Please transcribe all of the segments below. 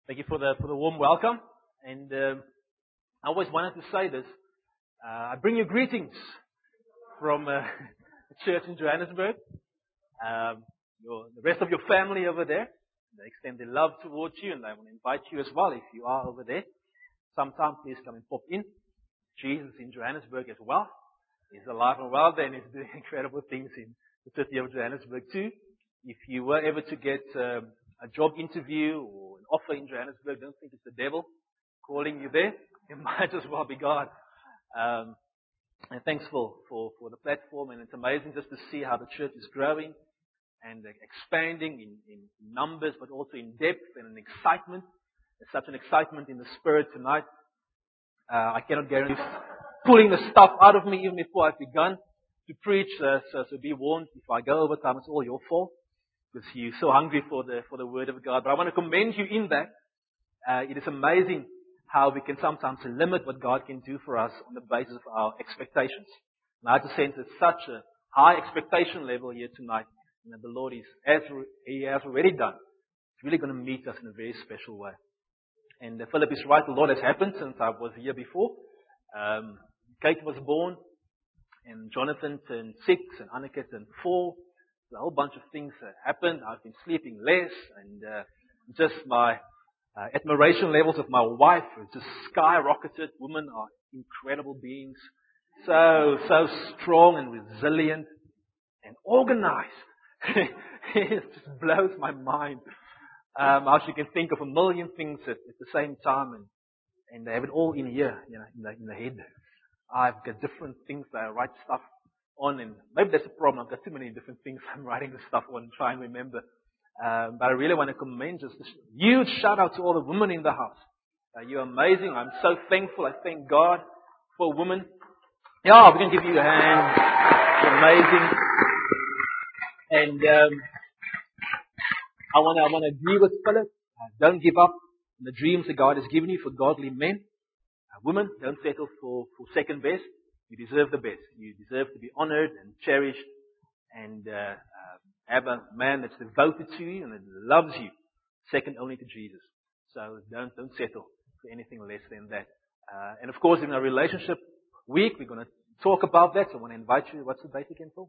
Thank you for the warm welcome. And I always wanted to say this. I bring you greetings from the church in Johannesburg. The rest of your family over there. They extend their love towards you, and I want to invite you as well if you are over there. Sometime please come and pop in. Jesus in Johannesburg as well. He's alive and well there, and he's doing incredible things in the city of Johannesburg too. If you were ever to get a job interview or an offer in Johannesburg, don't think it's the devil calling you there. It might as well be God. And thanks for the platform, and it's amazing just to see how the church is growing and expanding in numbers, but also in depth and in excitement. There's such an excitement in the spirit tonight. I cannot guarantee pulling the stuff out of me even before I've begun to preach. So be warned, if I go over time, it's all your fault because you're so hungry for the Word of God. But I want to commend you in that. It is amazing how we can sometimes limit what God can do for us on the basis of our expectations. And I have to sense it's such a high expectation level here tonight. And that the Lord is, as He has already done, He's really going to meet us in a very special way. And Philip is right, a lot has happened since I was here before. Kate was born, and Jonathan turned 6, and Anneke turned 4. A whole bunch of things happened. I've been sleeping less, and just my admiration levels of my wife have just skyrocketed. Women are incredible beings, so strong and resilient and organized. It just blows my mind how she can think of a million things at the same time, and they have it all in here, in the head. I've got different things that I write stuff on, and maybe that's a problem. I've got too many different things I'm writing the stuff on and try and remember. But I really want to commend just a huge shout out to all the women in the house. You're amazing. I'm so thankful. I thank God for women. Yeah, we can give you a hand. You're amazing. And I want to agree with Philip. Don't give up on the dreams that God has given you for godly men. Women, don't settle for second best. You deserve the best. You deserve to be honored and cherished and have a man that's devoted to you and that loves you, second only to Jesus. So don't settle for anything less than that. And of course, in our relationship week, we're going to talk about that. So I want to invite you. What's the date again, Paul?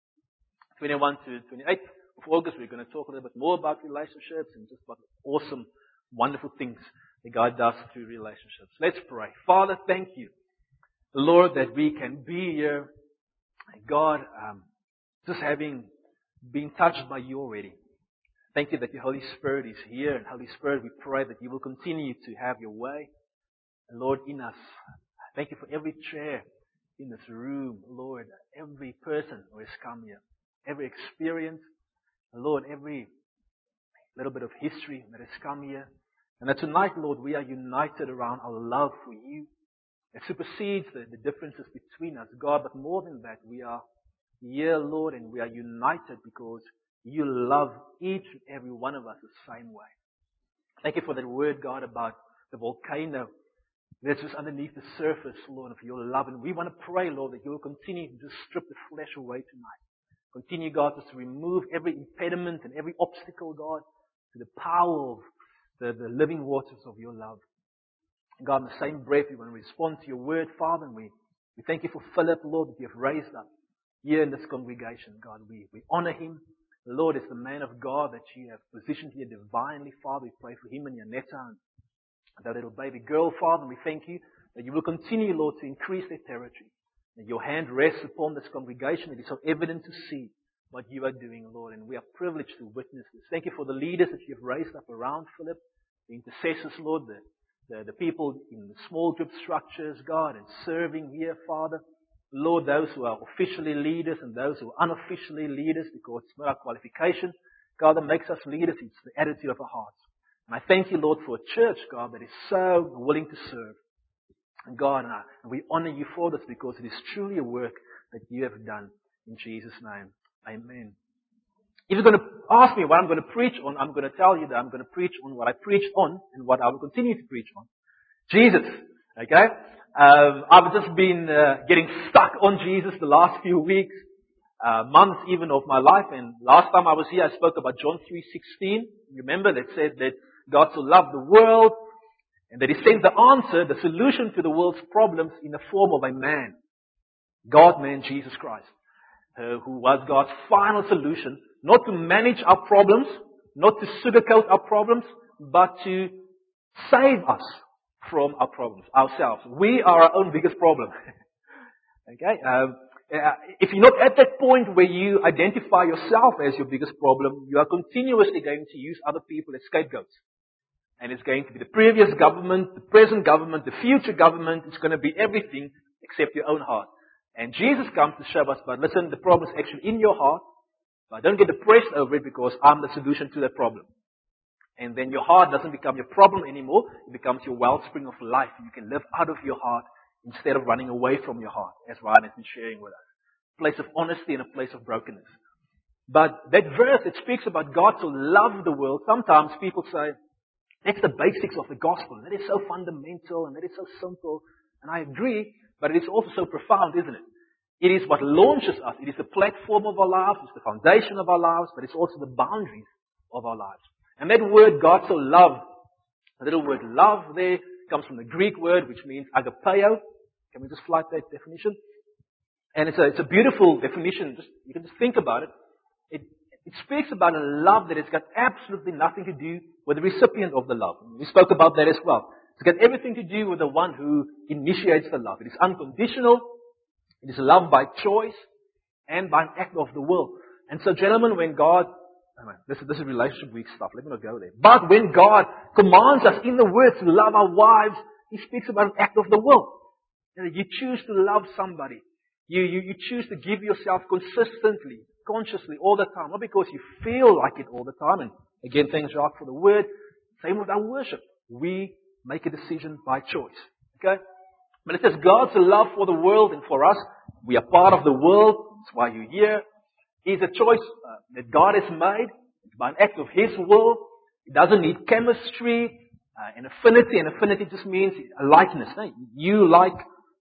21 to 28 of August. We're going to talk a little bit more about relationships and just about awesome, wonderful things that God does through relationships. Let's pray. Father, thank you, Lord, that we can be here. God, just having been touched by you already. Thank you that your Holy Spirit is here. And Holy Spirit, we pray that you will continue to have your way, Lord, in us. Thank you for every chair in this room, Lord, every person who has come here, every experience, Lord, every little bit of history that has come here. And that tonight, Lord, we are united around our love for you. It supersedes the differences between us, God. But more than that, we are here, Lord, and we are united because you love each and every one of us the same way. Thank you for that word, God, about the volcano that's just underneath the surface, Lord, of your love. And we want to pray, Lord, that you will continue to just strip the flesh away tonight. Continue, God, just to remove every impediment and every obstacle, God, to the power of the living waters of your love. And God, in the same breath, we want to respond to your word, Father, and we thank you for Philip, Lord, that you have raised up here in this congregation, God. We honor him. The Lord is the man of God that you have positioned here divinely, Father. We pray for him and Yanetta and that little baby girl, Father. And we thank you that you will continue, Lord, to increase their territory. That your hand rests upon this congregation. It is so evident to see what you are doing, Lord. And we are privileged to witness this. Thank you for the leaders that you have raised up around Philip, the intercessors, Lord, the people in the small group structures, God, and serving here, Father. Lord, those who are officially leaders and those who are unofficially leaders, because it's not our qualification, God, that makes us leaders. It's the attitude of our hearts. And I thank you, Lord, for a church, God, that is so willing to serve. And God, and we honor you for this because it is truly a work that you have done in Jesus' name. Amen. If you're going to ask me what I'm going to preach on, I'm going to tell you that I'm going to preach on what I preached on and what I will continue to preach on. Jesus. Okay? I've just been getting stuck on Jesus the last few weeks, months even of my life. And last time I was here, I spoke about John 3:16. remember, that said that God so loved the world and that He sent the answer, the solution to the world's problems in the form of a man. God-man, Jesus Christ, who was God's final solution, not to manage our problems, not to sugarcoat our problems, but to save us from our problems, ourselves. We are our own biggest problem. Okay? If you're not at that point where you identify yourself as your biggest problem, you are continuously going to use other people as scapegoats. And it's going to be the previous government, the present government, the future government. It's going to be everything except your own heart. And Jesus comes to show us, but listen, the problem is actually in your heart. But don't get depressed over it because I'm the solution to that problem. And then your heart doesn't become your problem anymore. It becomes your wellspring of life. You can live out of your heart instead of running away from your heart, as Ryan has been sharing with us. A place of honesty and a place of brokenness. But that verse, it speaks about God so loved the world. Sometimes people say, that's the basics of the gospel. That is so fundamental and that is so simple. And I agree, but it is also so profound, isn't it? It is what launches us. It is the platform of our lives. It's the foundation of our lives, but it's also the boundaries of our lives. And that word, God so loved, the little word love there, comes from the Greek word, which means agapeo. Can we just flight that definition? And it's a beautiful definition. You can just think about it. It speaks about a love that has got absolutely nothing to do with the recipient of the love. We spoke about that as well. It's got everything to do with the one who initiates the love. It is unconditional. It is love by choice and by an act of the will. And so, gentlemen, when God, this is relationship week stuff. Let me not go there. But when God commands us in the Word to love our wives, He speaks about an act of the will. You choose to love somebody. You choose to give yourself consistently, consciously, all the time. Not because you feel like it all the time. And again, thanks Jacques for the word. Same with our worship. We make a decision by choice. Okay? But it says God's love for the world and for us. We are part of the world. That's why you're here. Is a choice that God has made. It's by an act of His will. It doesn't need chemistry and affinity. And affinity just means a likeness. No? You like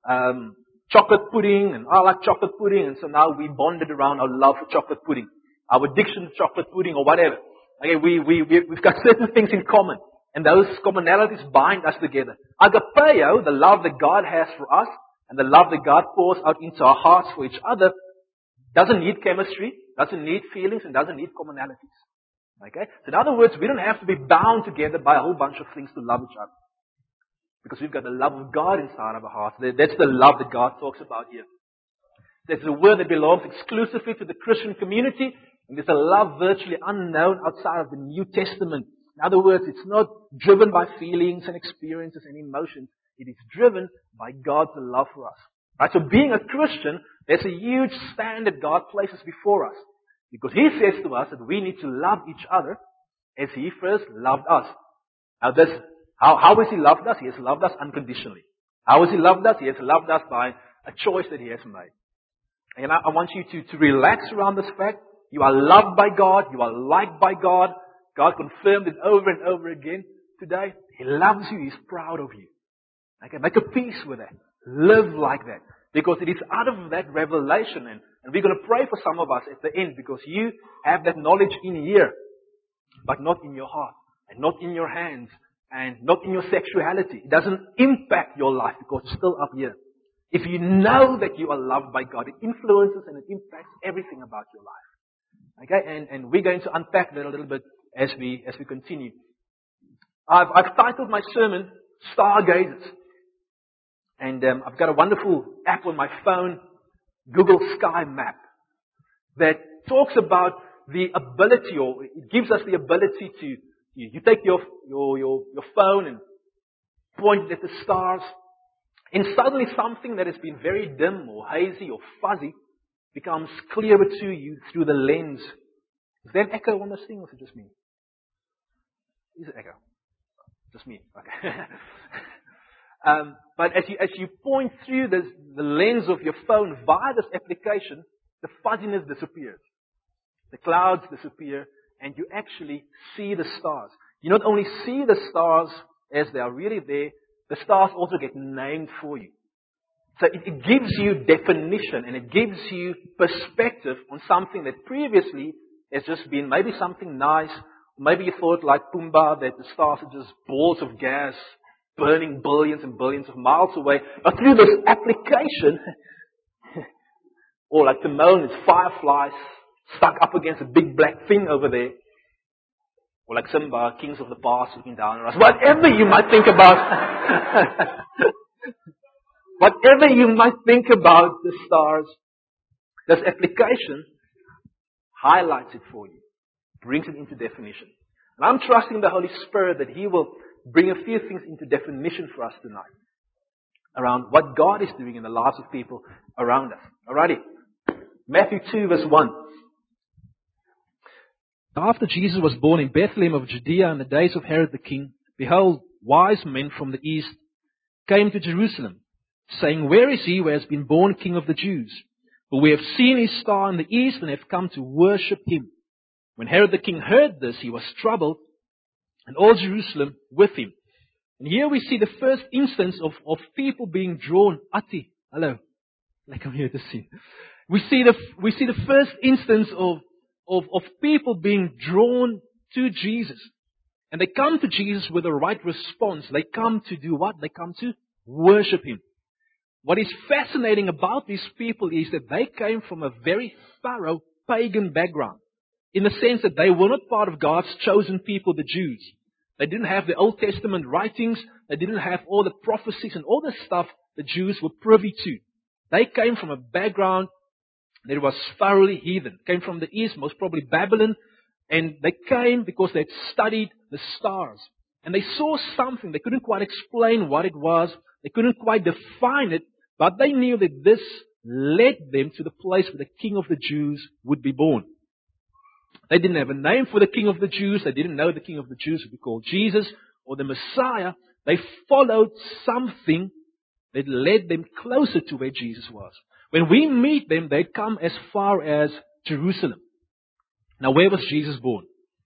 chocolate pudding and I like chocolate pudding. And so now we bonded around our love for chocolate pudding. Our addiction to chocolate pudding or whatever. Okay, we've got certain things in common. And those commonalities bind us together. Agapeo, the love that God has for us, and the love that God pours out into our hearts for each other, doesn't need chemistry, doesn't need feelings, and doesn't need commonalities. Okay? So in other words, we don't have to be bound together by a whole bunch of things to love each other. Because we've got the love of God inside of our hearts. That's the love that God talks about here. There's a word that belongs exclusively to the Christian community, and there's a love virtually unknown outside of the New Testament. In other words, it's not driven by feelings and experiences and emotions. It is driven by God's love for us. Right? So being a Christian, there's a huge standard God places before us. Because He says to us that we need to love each other as He first loved us. Now how has He loved us? He has loved us unconditionally. How has He loved us? He has loved us by a choice that He has made. And I want you to relax around this fact. You are loved by God. You are liked by God. God confirmed it over and over again today. He loves you. He's proud of you. Okay, make a peace with that. Live like that. Because it is out of that revelation. And we're going to pray for some of us at the end. Because you have that knowledge in here. But not in your heart. And not in your hands. And not in your sexuality. It doesn't impact your life because it's still up here. If you know that you are loved by God, it influences and it impacts everything about your life. Okay, and we're going to unpack that a little bit as we continue. I've titled my sermon, Stargazers. And I've got a wonderful app on my phone, Google Sky Map, that talks about the ability, or it gives us the ability to, you take your phone and point at the stars, and suddenly something that has been very dim or hazy or fuzzy becomes clearer to you through the lens. Is there an echo on this thing, or is it just me? Is it echo? Just me. Okay. But as you point through the lens of your phone via this application, the fuzziness disappears. The clouds disappear, and you actually see the stars. You not only see the stars as they are really there, the stars also get named for you. So it gives you definition and it gives you perspective on something that previously has just been maybe something nice Maybe you thought like Pumbaa that the stars are just balls of gas burning billions and billions of miles away. But through this application, or like Timon, it's fireflies stuck up against a big black thing over there. Or like Simba, kings of the past looking down on us. Whatever you might think about, whatever you might think about the stars, this application highlights it for you, brings it into definition. And I'm trusting the Holy Spirit that He will bring a few things into definition for us tonight around what God is doing in the lives of people around us. Alrighty. Matthew 2 verse 1. After Jesus was born in Bethlehem of Judea in the days of Herod the king, behold, wise men from the east came to Jerusalem, saying, Where is he who has been born King of the Jews? For we have seen his star in the east and have come to worship him. When Herod the king heard this, he was troubled, and all Jerusalem with him. And here we see the first instance of people being drawn. Ati, hello. Like I'm here to see. We see the first instance of people being drawn to Jesus. And they come to Jesus with the right response. They come to do what? They come to worship Him. What is fascinating about these people is that they came from a very thorough pagan background. In the sense that they were not part of God's chosen people, the Jews. They didn't have the Old Testament writings. They didn't have all the prophecies and all the stuff the Jews were privy to. They came from a background that was thoroughly heathen. Came from the east, most probably Babylon. And they came because they had studied the stars. And they saw something. They couldn't quite explain what it was. They couldn't quite define it. But they knew that this led them to the place where the King of the Jews would be born. They didn't have a name for the King of the Jews. They didn't know the King of the Jews would be called Jesus or the Messiah. They followed something that led them closer to where Jesus was. When we meet them, they come as far as Jerusalem. Now, where was Jesus born?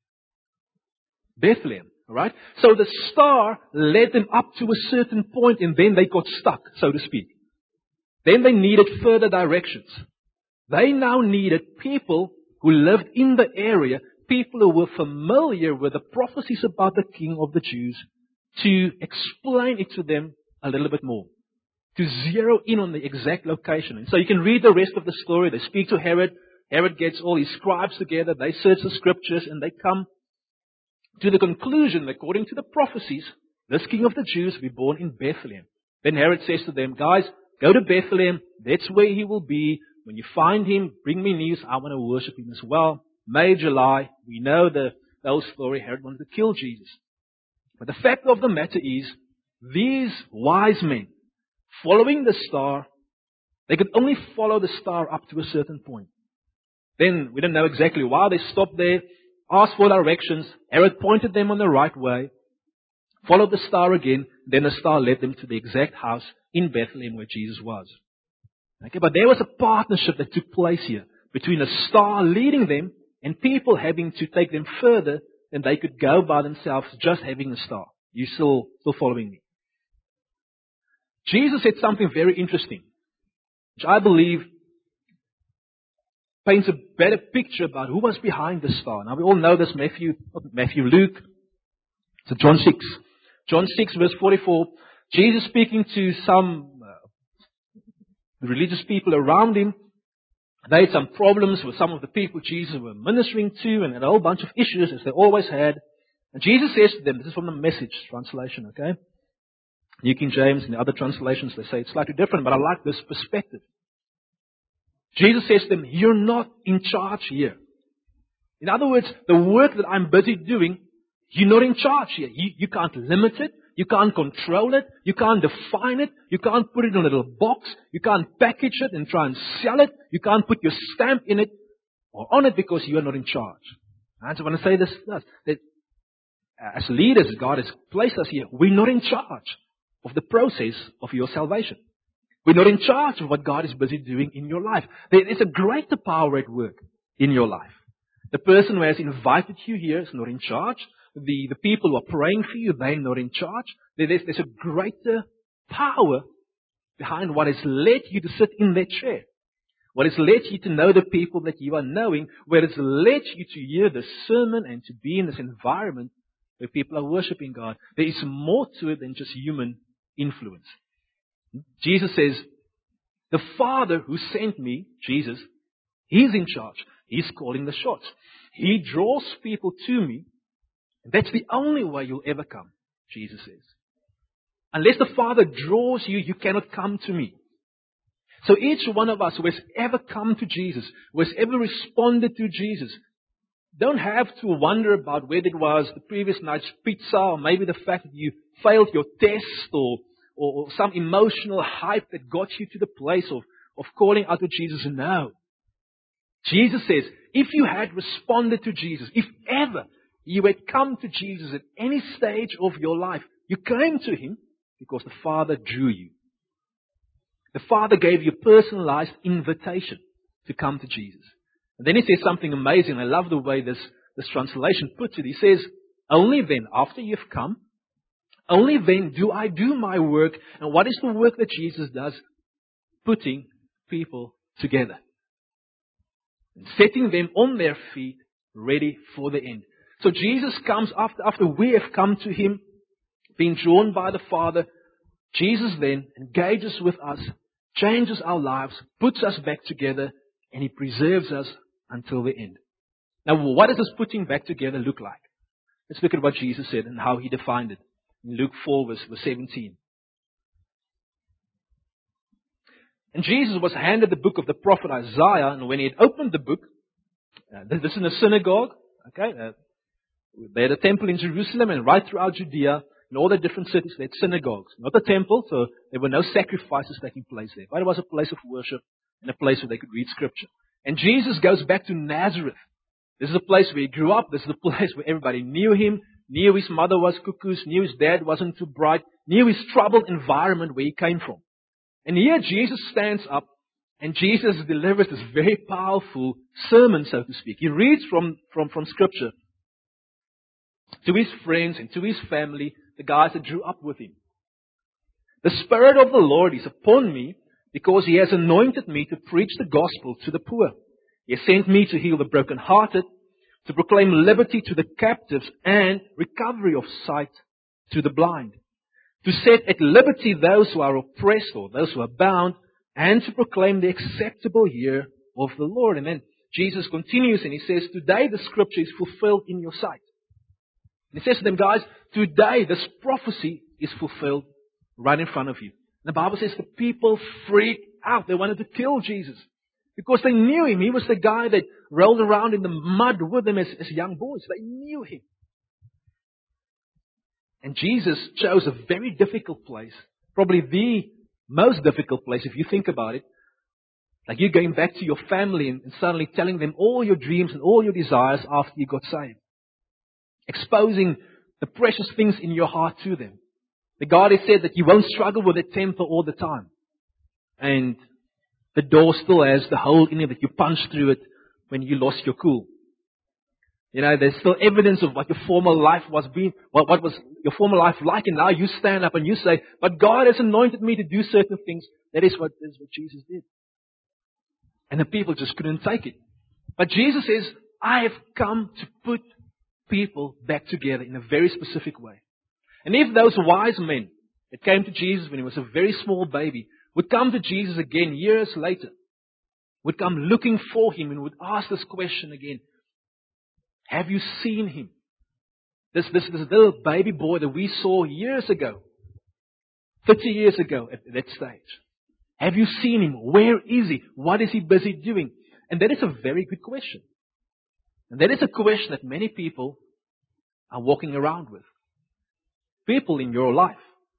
Bethlehem, alright? So the star led them up to a certain point and then they got stuck, so to speak. Then they needed further directions. They now needed people who lived in the area, people who were familiar with the prophecies about the King of the Jews, to explain it to them a little bit more. To zero in on the exact location. And so you can read the rest of the story. They speak to Herod. Herod gets all his scribes together. They search the scriptures and they come to the conclusion, according to the prophecies, this King of the Jews will be born in Bethlehem. Then Herod says to them, guys, go to Bethlehem. That's where he will be. When you find him, bring me news. I want to worship him as well. Major lie. We know the whole story. Herod wanted to kill Jesus. But the fact of the matter is, these wise men, following the star, they could only follow the star up to a certain point. Then, we don't know exactly why they stopped there, asked for directions. Herod pointed them on the right way, followed the star again, then the star led them to the exact house in Bethlehem where Jesus was. Okay, but there was a partnership that took place here between a star leading them and people having to take them further than they could go by themselves, just having a star. You still following me? Jesus said something very interesting, which I believe paints a better picture about who was behind the star. Now we all know this, Luke. So John 6. John 6 verse 44. Jesus speaking to some religious people around him. They had some problems with some of the people Jesus were ministering to and had a whole bunch of issues as they always had. And Jesus says to them, this is from the Message translation, okay? New King James and the other translations, they say it's slightly different, but I like this perspective. Jesus says to them, you're not in charge here. In other words, the work that I'm busy doing, you're not in charge here. You can't limit it. You can't control it. You can't define it. You can't put it in a little box. You can't package it and try and sell it. You can't put your stamp in it or on it because you are not in charge. And so when I say this, that as leaders, God has placed us here. We're not in charge of the process of your salvation. We're not in charge of what God is busy doing in your life. There is a greater power at work in your life. The person who has invited you here is not in charge. The people who are praying for you, they're not in charge. There's a greater power behind what has led you to sit in that chair. What has led you to know the people that you are knowing? What has led you to hear the sermon and to be in this environment where people are worshiping God? There is more to it than just human influence. Jesus says, the Father who sent me, Jesus, He's in charge. He's calling the shots. He draws people to me. And that's the only way you'll ever come, Jesus says. Unless the Father draws you, you cannot come to me. So each one of us who has ever come to Jesus, who has ever responded to Jesus, don't have to wonder about whether it was the previous night's pizza or maybe the fact that you failed your test or some emotional hype that got you to the place of calling out to Jesus. No. Jesus says, if you had responded to Jesus, if ever you had come to Jesus at any stage of your life, you came to Him because the Father drew you. The Father gave you a personalized invitation to come to Jesus. And then He says something amazing. I love the way this translation puts it. He says, only then, after you've come, only then do I do my work. And what is the work that Jesus does? Putting people together. And setting them on their feet, ready for the end. So Jesus comes after we have come to Him, being drawn by the Father. Jesus then engages with us, changes our lives, puts us back together, and He preserves us until the end. Now, what does this putting back together look like? Let's look at what Jesus said and how He defined it in Luke 4, verse 17. And Jesus was handed the book of the prophet Isaiah, and when he had opened the book, this is in a synagogue, okay? They had a temple in Jerusalem, and right throughout Judea, in all the different cities, they had synagogues. Not a temple, so there were no sacrifices taking place there. But it was a place of worship and a place where they could read Scripture. And Jesus goes back to Nazareth. This is a place where He grew up. This is a place where everybody knew Him, knew his mother was cuckoos, knew his dad wasn't too bright, knew his troubled environment where he came from. And here Jesus stands up and Jesus delivers this very powerful sermon, so to speak. He reads from Scripture to his friends and to his family, the guys that grew up with him. The Spirit of the Lord is upon me because He has anointed me to preach the gospel to the poor. He has sent me to heal the brokenhearted, to proclaim liberty to the captives and recovery of sight to the blind, to set at liberty those who are oppressed or those who are bound, and to proclaim the acceptable year of the Lord. And then Jesus continues and He says, today the Scripture is fulfilled in your sight. And He says to them, guys, today this prophecy is fulfilled right in front of you. And the Bible says the people freaked out. They wanted to kill Jesus because they knew Him. He was the guy that rolled around in the mud with them as young boys. They knew Him. And Jesus chose a very difficult place, probably the most difficult place if you think about it. Like you going back to your family and suddenly telling them all your dreams and all your desires after you got saved. Exposing the precious things in your heart to them. The God has said that you won't struggle with a temper all the time. And the door still has the hole in it that you punched through it when you lost your cool. You know, there's still evidence of what your former life was what was your former life like, and now you stand up and you say, but God has anointed me to do certain things. That is what Jesus did. And the people just couldn't take it. But Jesus says, I have come to put people back together in a very specific way. And if those wise men that came to Jesus when He was a very small baby would come to Jesus again years later, would come looking for Him and would ask this question again, have you seen Him? This little baby boy that we saw years ago, 30 years ago at that stage. Have you seen Him? Where is He? What is He busy doing? And that is a very good question. And that is a question that many people are walking around with. People in your life.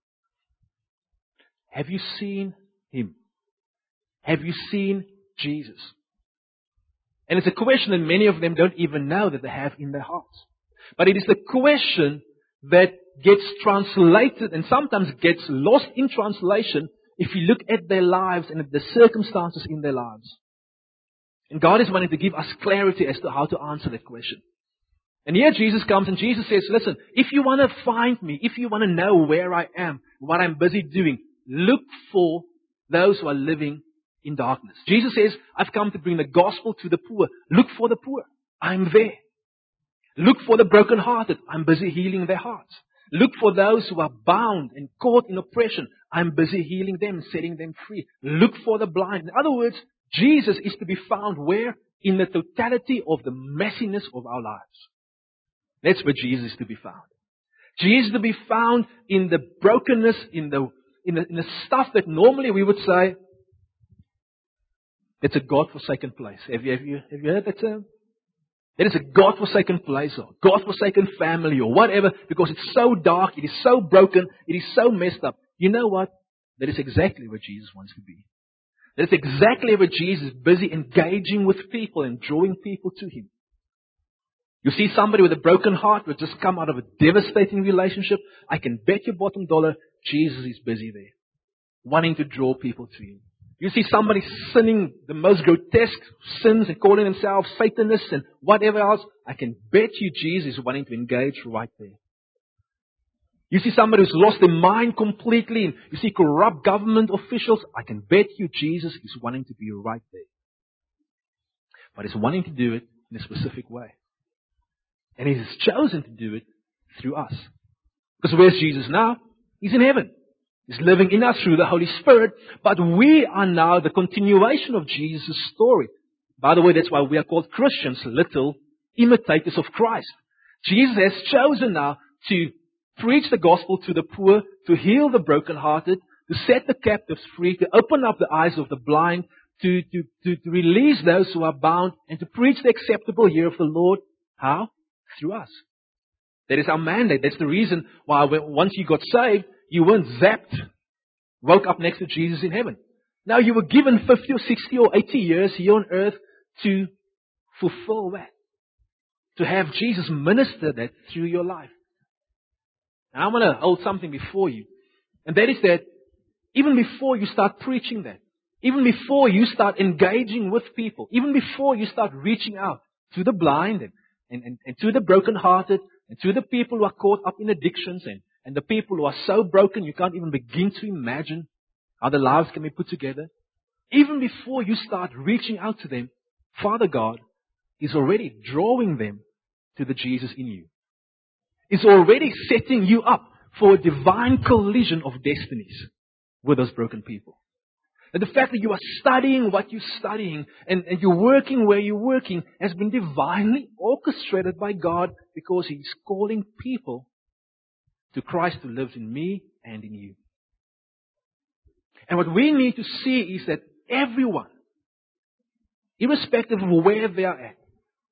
Have you seen Him? Have you seen Jesus? And it's a question that many of them don't even know that they have in their hearts. But it is the question that gets translated and sometimes gets lost in translation if you look at their lives and at the circumstances in their lives. And God is wanting to give us clarity as to how to answer that question. And here Jesus comes and Jesus says, listen, if you want to find me, if you want to know where I am, what I'm busy doing, look for those who are living in darkness. Jesus says, I've come to bring the gospel to the poor. Look for the poor. I'm there. Look for the brokenhearted. I'm busy healing their hearts. Look for those who are bound and caught in oppression. I'm busy healing them and setting them free. Look for the blind. In other words, Jesus is to be found where? In the totality of the messiness of our lives. That's where Jesus is to be found. Jesus is to be found in the brokenness, in the stuff that normally we would say, it's a God-forsaken place. Have you heard that term? It is a God-forsaken place or God-forsaken family or whatever because it's so dark, it is so broken, it is so messed up. You know what? That is exactly where Jesus wants to be. That is exactly where Jesus is busy engaging with people and drawing people to Him. You see somebody with a broken heart who has just come out of a devastating relationship, I can bet your bottom dollar Jesus is busy there, wanting to draw people to Him. You see somebody sinning the most grotesque sins and calling themselves Satanists and whatever else, I can bet you Jesus is wanting to engage right there. You see somebody who's lost their mind completely, and you see corrupt government officials, I can bet you Jesus is wanting to be right there. But He's wanting to do it in a specific way. And He has chosen to do it through us. Because where's Jesus now? He's in heaven. He's living in us through the Holy Spirit, but we are now the continuation of Jesus' story. By the way, that's why we are called Christians, little imitators of Christ. Jesus has chosen now to preach the gospel to the poor, to heal the brokenhearted, to set the captives free, to open up the eyes of the blind, to release those who are bound, and to preach the acceptable year of the Lord. How? Through us. That is our mandate. That's the reason why once you got saved, you weren't zapped, woke up next to Jesus in heaven. Now you were given 50 or 60 or 80 years here on earth to fulfill that. To have Jesus minister that through your life. And I want to hold something before you. And that is that even before you start preaching that, even before you start engaging with people, even before you start reaching out to the blind and to the brokenhearted and to the people who are caught up in addictions and the people who are so broken you can't even begin to imagine how their lives can be put together. Even before you start reaching out to them, Father God is already drawing them to the Jesus in you. Is already setting you up for a divine collision of destinies with those broken people. And the fact that you are studying what you're studying and you're working where you're working has been divinely orchestrated by God because He's calling people to Christ who lives in me and in you. And what we need to see is that everyone, irrespective of where they are at,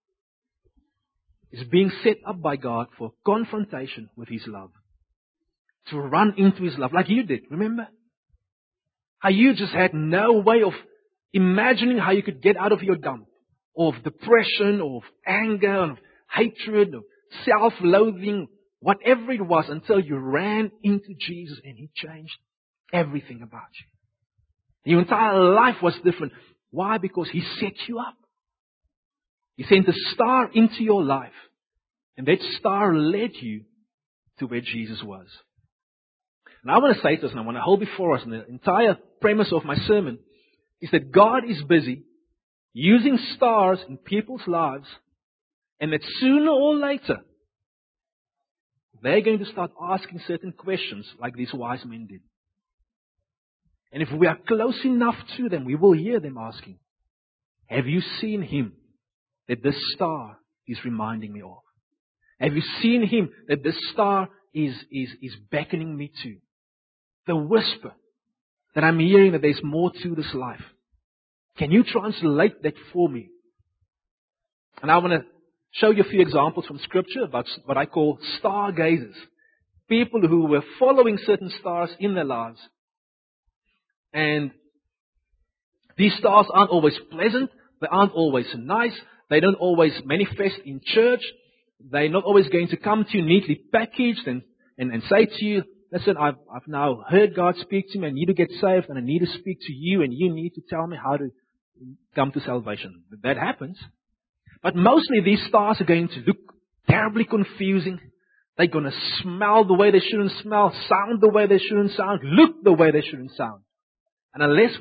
is being set up by God for confrontation with His love. To run into His love, like you did, remember? How you just had no way of imagining how you could get out of your dump of depression, of anger, of hatred, of self-loathing, whatever it was, until you ran into Jesus and He changed everything about you. Your entire life was different. Why? Because He set you up. He sent a star into your life. And that star led you to where Jesus was. And I want to say to us, and I want to hold before us, and the entire premise of my sermon is that God is busy using stars in people's lives, and that sooner or later, they're going to start asking certain questions like these wise men did. And if we are close enough to them, we will hear them asking, have you seen Him that this star is reminding me of? Have you seen Him that this star is beckoning me to? The whisper that I'm hearing that there's more to this life. Can you translate that for me? And I want to show you a few examples from Scripture about what I call stargazers. People who were following certain stars in their lives. And these stars aren't always pleasant. They aren't always nice. They don't always manifest in church. They're not always going to come to you neatly packaged and say to you, listen, I've now heard God speak to me. I need to get saved and I need to speak to you and you need to tell me how to come to salvation. That happens. But mostly these stars are going to look terribly confusing. They're going to smell the way they shouldn't smell, sound the way they shouldn't sound, look the way they shouldn't sound. And unless we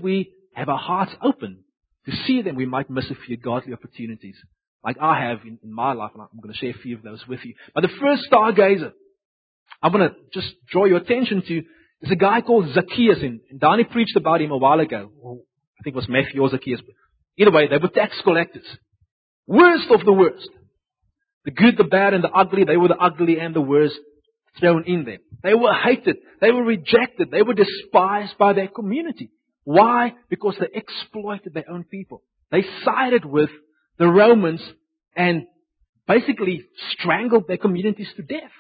have our hearts open to see them, we might miss a few godly opportunities. Like I have in my life, and I'm going to share a few of those with you. But the first stargazer I want to just draw your attention to is a guy called Zacchaeus. And Danny preached about him a while ago. I think it was Matthew or Zacchaeus. But either way, they were tax collectors. Worst of the worst. The good, the bad, and the ugly. They were the ugly and the worst thrown in there. They were hated. They were rejected. They were despised by their community. Why? Because they exploited their own people. They sided with the Romans and basically strangled their communities to death.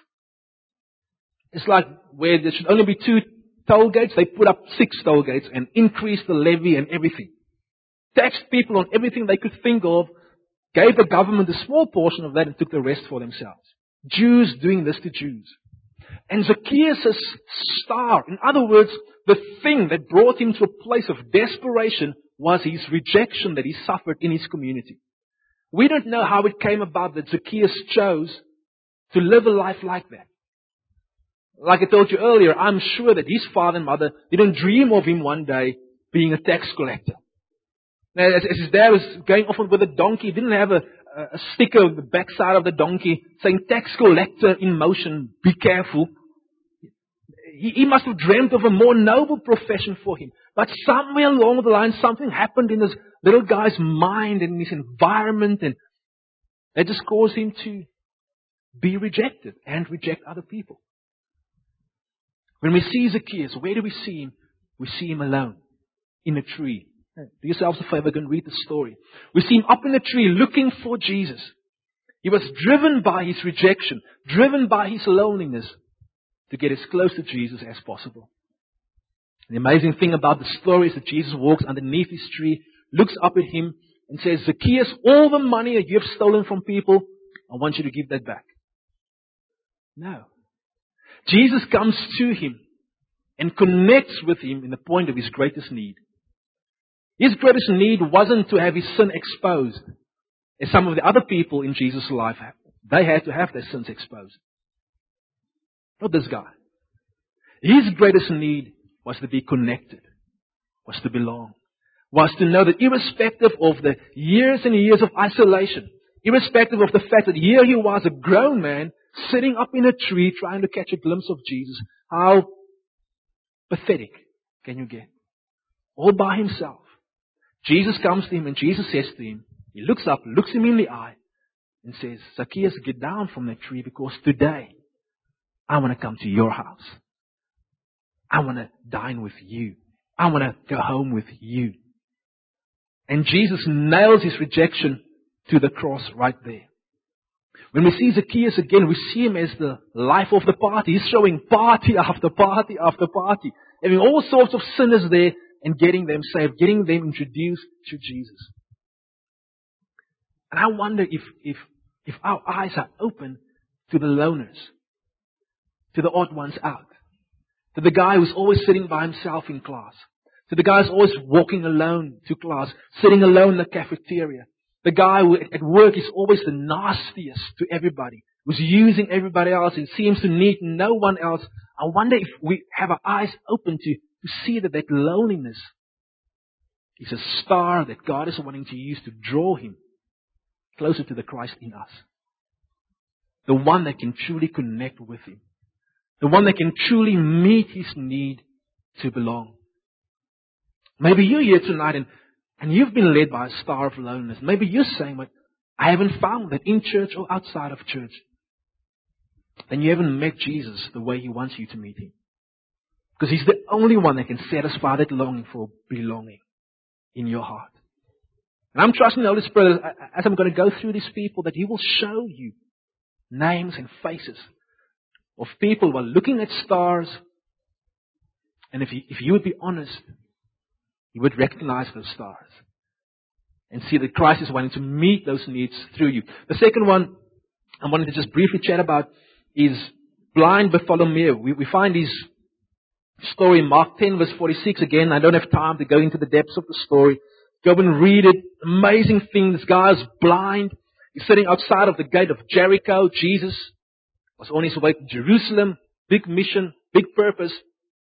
It's like where there should only be 2 toll gates, they put up 6 toll gates and increased the levy and everything. Taxed people on everything they could think of, gave the government a small portion of that and took the rest for themselves. Jews doing this to Jews. And Zacchaeus' star, in other words, the thing that brought him to a place of desperation was his rejection that he suffered in his community. We don't know how it came about that Zacchaeus chose to live a life like that. Like I told you earlier, I'm sure that his father and mother didn't dream of him one day being a tax collector. Now, as his dad was going off with a donkey, he didn't have a sticker on the backside of the donkey saying tax collector in motion, be careful. He must have dreamt of a more noble profession for him. But somewhere along the line, something happened in this little guy's mind and in his environment, and that just caused him to be rejected and reject other people. When we see Zacchaeus, where do we see him? We see him alone in a tree. Do yourselves a favor and read the story. We see him up in a tree looking for Jesus. He was driven by his rejection, driven by his loneliness to get as close to Jesus as possible. The amazing thing about the story is that Jesus walks underneath his tree, looks up at him and says, Zacchaeus, all the money that you have stolen from people, I want you to give that back. No. Jesus comes to him and connects with him in the point of his greatest need. His greatest need wasn't to have his sin exposed, as some of the other people in Jesus' life had. They had to have their sins exposed. Not this guy. His greatest need was to be connected, was to belong, was to know that irrespective of the years and years of isolation, irrespective of the fact that here he was, a grown man, sitting up in a tree trying to catch a glimpse of Jesus, how pathetic can you get? All by himself. Jesus comes to him and Jesus says to him, he looks up, looks him in the eye and says, Zacchaeus, get down from that tree because today I want to come to your house. I want to dine with you. I want to go home with you. And Jesus nails his rejection to the cross right there. When we see Zacchaeus again, we see him as the life of the party. He's showing party after party after party, having all sorts of sinners there and getting them saved, getting them introduced to Jesus. And I wonder if our eyes are open to the loners, to the odd ones out, to the guy who's always sitting by himself in class, to the guy who's always walking alone to class, sitting alone in the cafeteria, the guy who at work is always the nastiest to everybody, who's using everybody else and seems to need no one else. I wonder if we have our eyes open to see that loneliness is a star that God is wanting to use to draw him closer to the Christ in us. The one that can truly connect with him. The one that can truly meet his need to belong. Maybe you're here tonight and you've been led by a star of loneliness. Maybe you're saying, but I haven't found that in church or outside of church. Then you haven't met Jesus the way he wants you to meet him. Because he's the only one that can satisfy that longing for belonging in your heart. And I'm trusting the Holy Spirit as I'm going to go through these people that he will show you names and faces of people who are looking at stars. And if you would be honest, you would recognize those stars and see that Christ is wanting to meet those needs through you. The second one I wanted to just briefly chat about is blind Bartholomew. We find his story in Mark 10 verse 46. Again, I don't have time to go into the depths of the story. Go and read it. Amazing thing. This guy is blind. He's sitting outside of the gate of Jericho. Jesus was on his way to Jerusalem. Big mission, big purpose.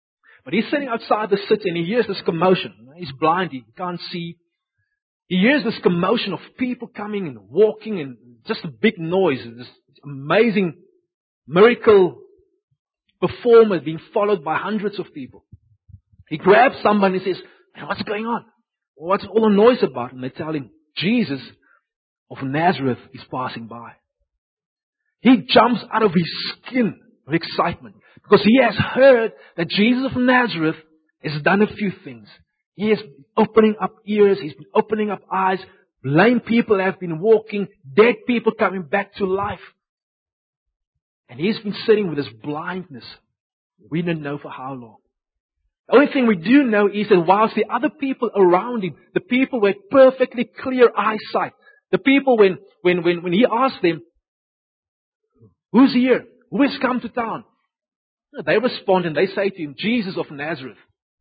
But he's sitting outside the city and he hears this commotion. He's blind, he can't see. He hears this commotion of people coming and walking and just a big noise. This amazing miracle performer being followed by hundreds of people. He grabs somebody and says, "Man, what's going on? What's all the noise about?" And they tell him, "Jesus of Nazareth is passing by." He jumps out of his skin of excitement because he has heard that Jesus of Nazareth has done a few things. He is opening up ears, he's been opening up eyes, lame people have been walking, dead people coming back to life. And he's been sitting with his blindness. We don't know for how long. The only thing we do know is that whilst the other people around him, the people with perfectly clear eyesight, the people when he asked them, "Who's here? Who has come to town?" They respond and they say to him, "Jesus of Nazareth."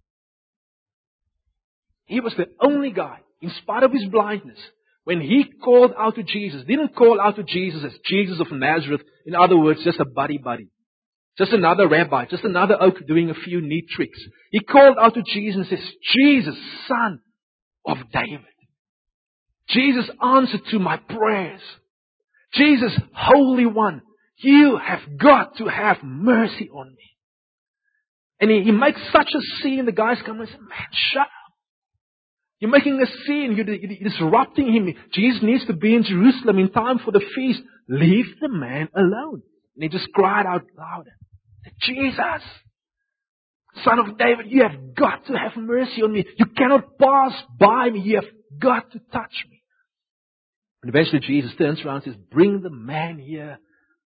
He was the only guy, in spite of his blindness, when he called out to Jesus, didn't call out to Jesus as Jesus of Nazareth. In other words, just a buddy. Just another rabbi, just another oak doing a few neat tricks. He called out to Jesus and says, "Jesus, Son of David. Jesus, answer to my prayers. Jesus, Holy One, you have got to have mercy on me." And he makes such a scene, the guys come and say, "Man, shut up. You're making a scene, you're disrupting him. Jesus needs to be in Jerusalem in time for the feast. Leave the man alone." And he just cried out louder, "Jesus, Son of David, you have got to have mercy on me. You cannot pass by me. You have got to touch me." And eventually Jesus turns around and says, "Bring the man here."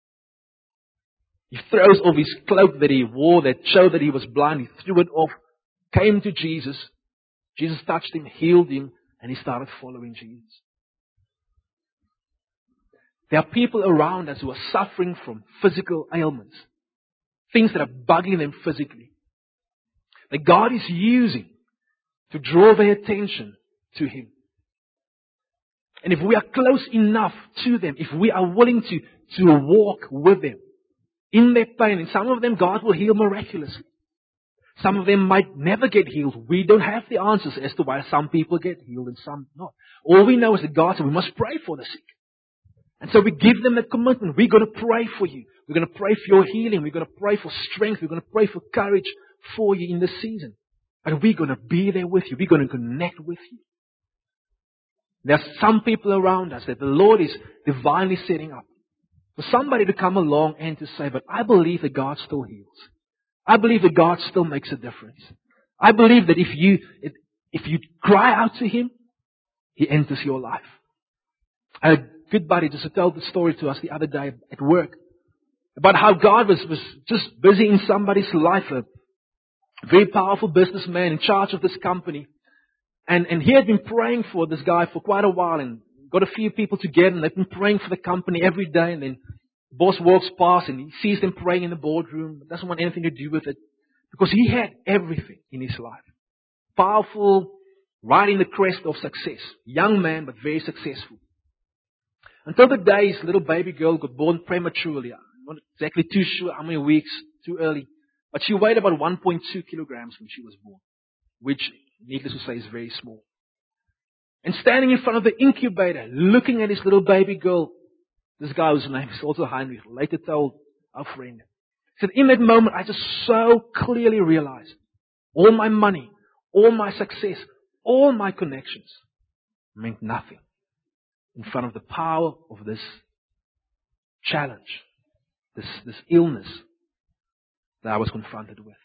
He throws off his cloak that he wore that showed that he was blind. He threw it off, came to Jesus. Jesus touched him, healed him, and he started following Jesus. There are people around us who are suffering from physical ailments. Things that are bugging them physically. That God is using to draw their attention to Him. And if we are close enough to them, if we are willing to walk with them in their pain, and some of them God will heal miraculously. Some of them might never get healed. We don't have the answers as to why some people get healed and some not. All we know is that God said we must pray for the sick. And so we give them that commitment. We're going to pray for you. We're going to pray for your healing. We're going to pray for strength. We're going to pray for courage for you in this season. And we're going to be there with you. We're going to connect with you. There are some people around us that the Lord is divinely setting up for somebody to come along and to say, "But I believe that God still heals. I believe that God still makes a difference. I believe that if you cry out to Him, He enters your life." I had a good buddy just told the story to us the other day at work about how God was just busy in somebody's life, a very powerful businessman in charge of this company. And he had been praying for this guy for quite a while and got a few people together and they've been praying for the company every day. And then the boss walks past and he sees them praying in the boardroom. Doesn't want anything to do with it because he had everything in his life. Powerful, riding the crest of success. Young man, but very successful. Until the day his little baby girl got born prematurely. I'm not exactly too sure how many weeks, too early. But she weighed about 1.2 kilograms when she was born. Which, needless to say, is very small. And standing in front of the incubator, looking at his little baby girl, this guy whose name is also Heinrich, later told our friend, said, "In that moment, I just so clearly realized all my money, all my success, all my connections meant nothing in front of the power of this challenge, this illness that I was confronted with."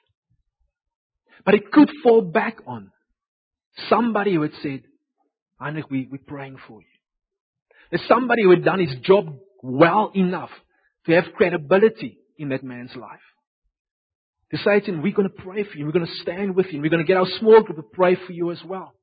But it could fall back on somebody who had said, "Heinrich, we're praying for you." There's somebody who had done his job well enough to have credibility in that man's life. To say to him, "We're going to pray for you. We're going to stand with you. And we're going to get our small group to pray for you as well."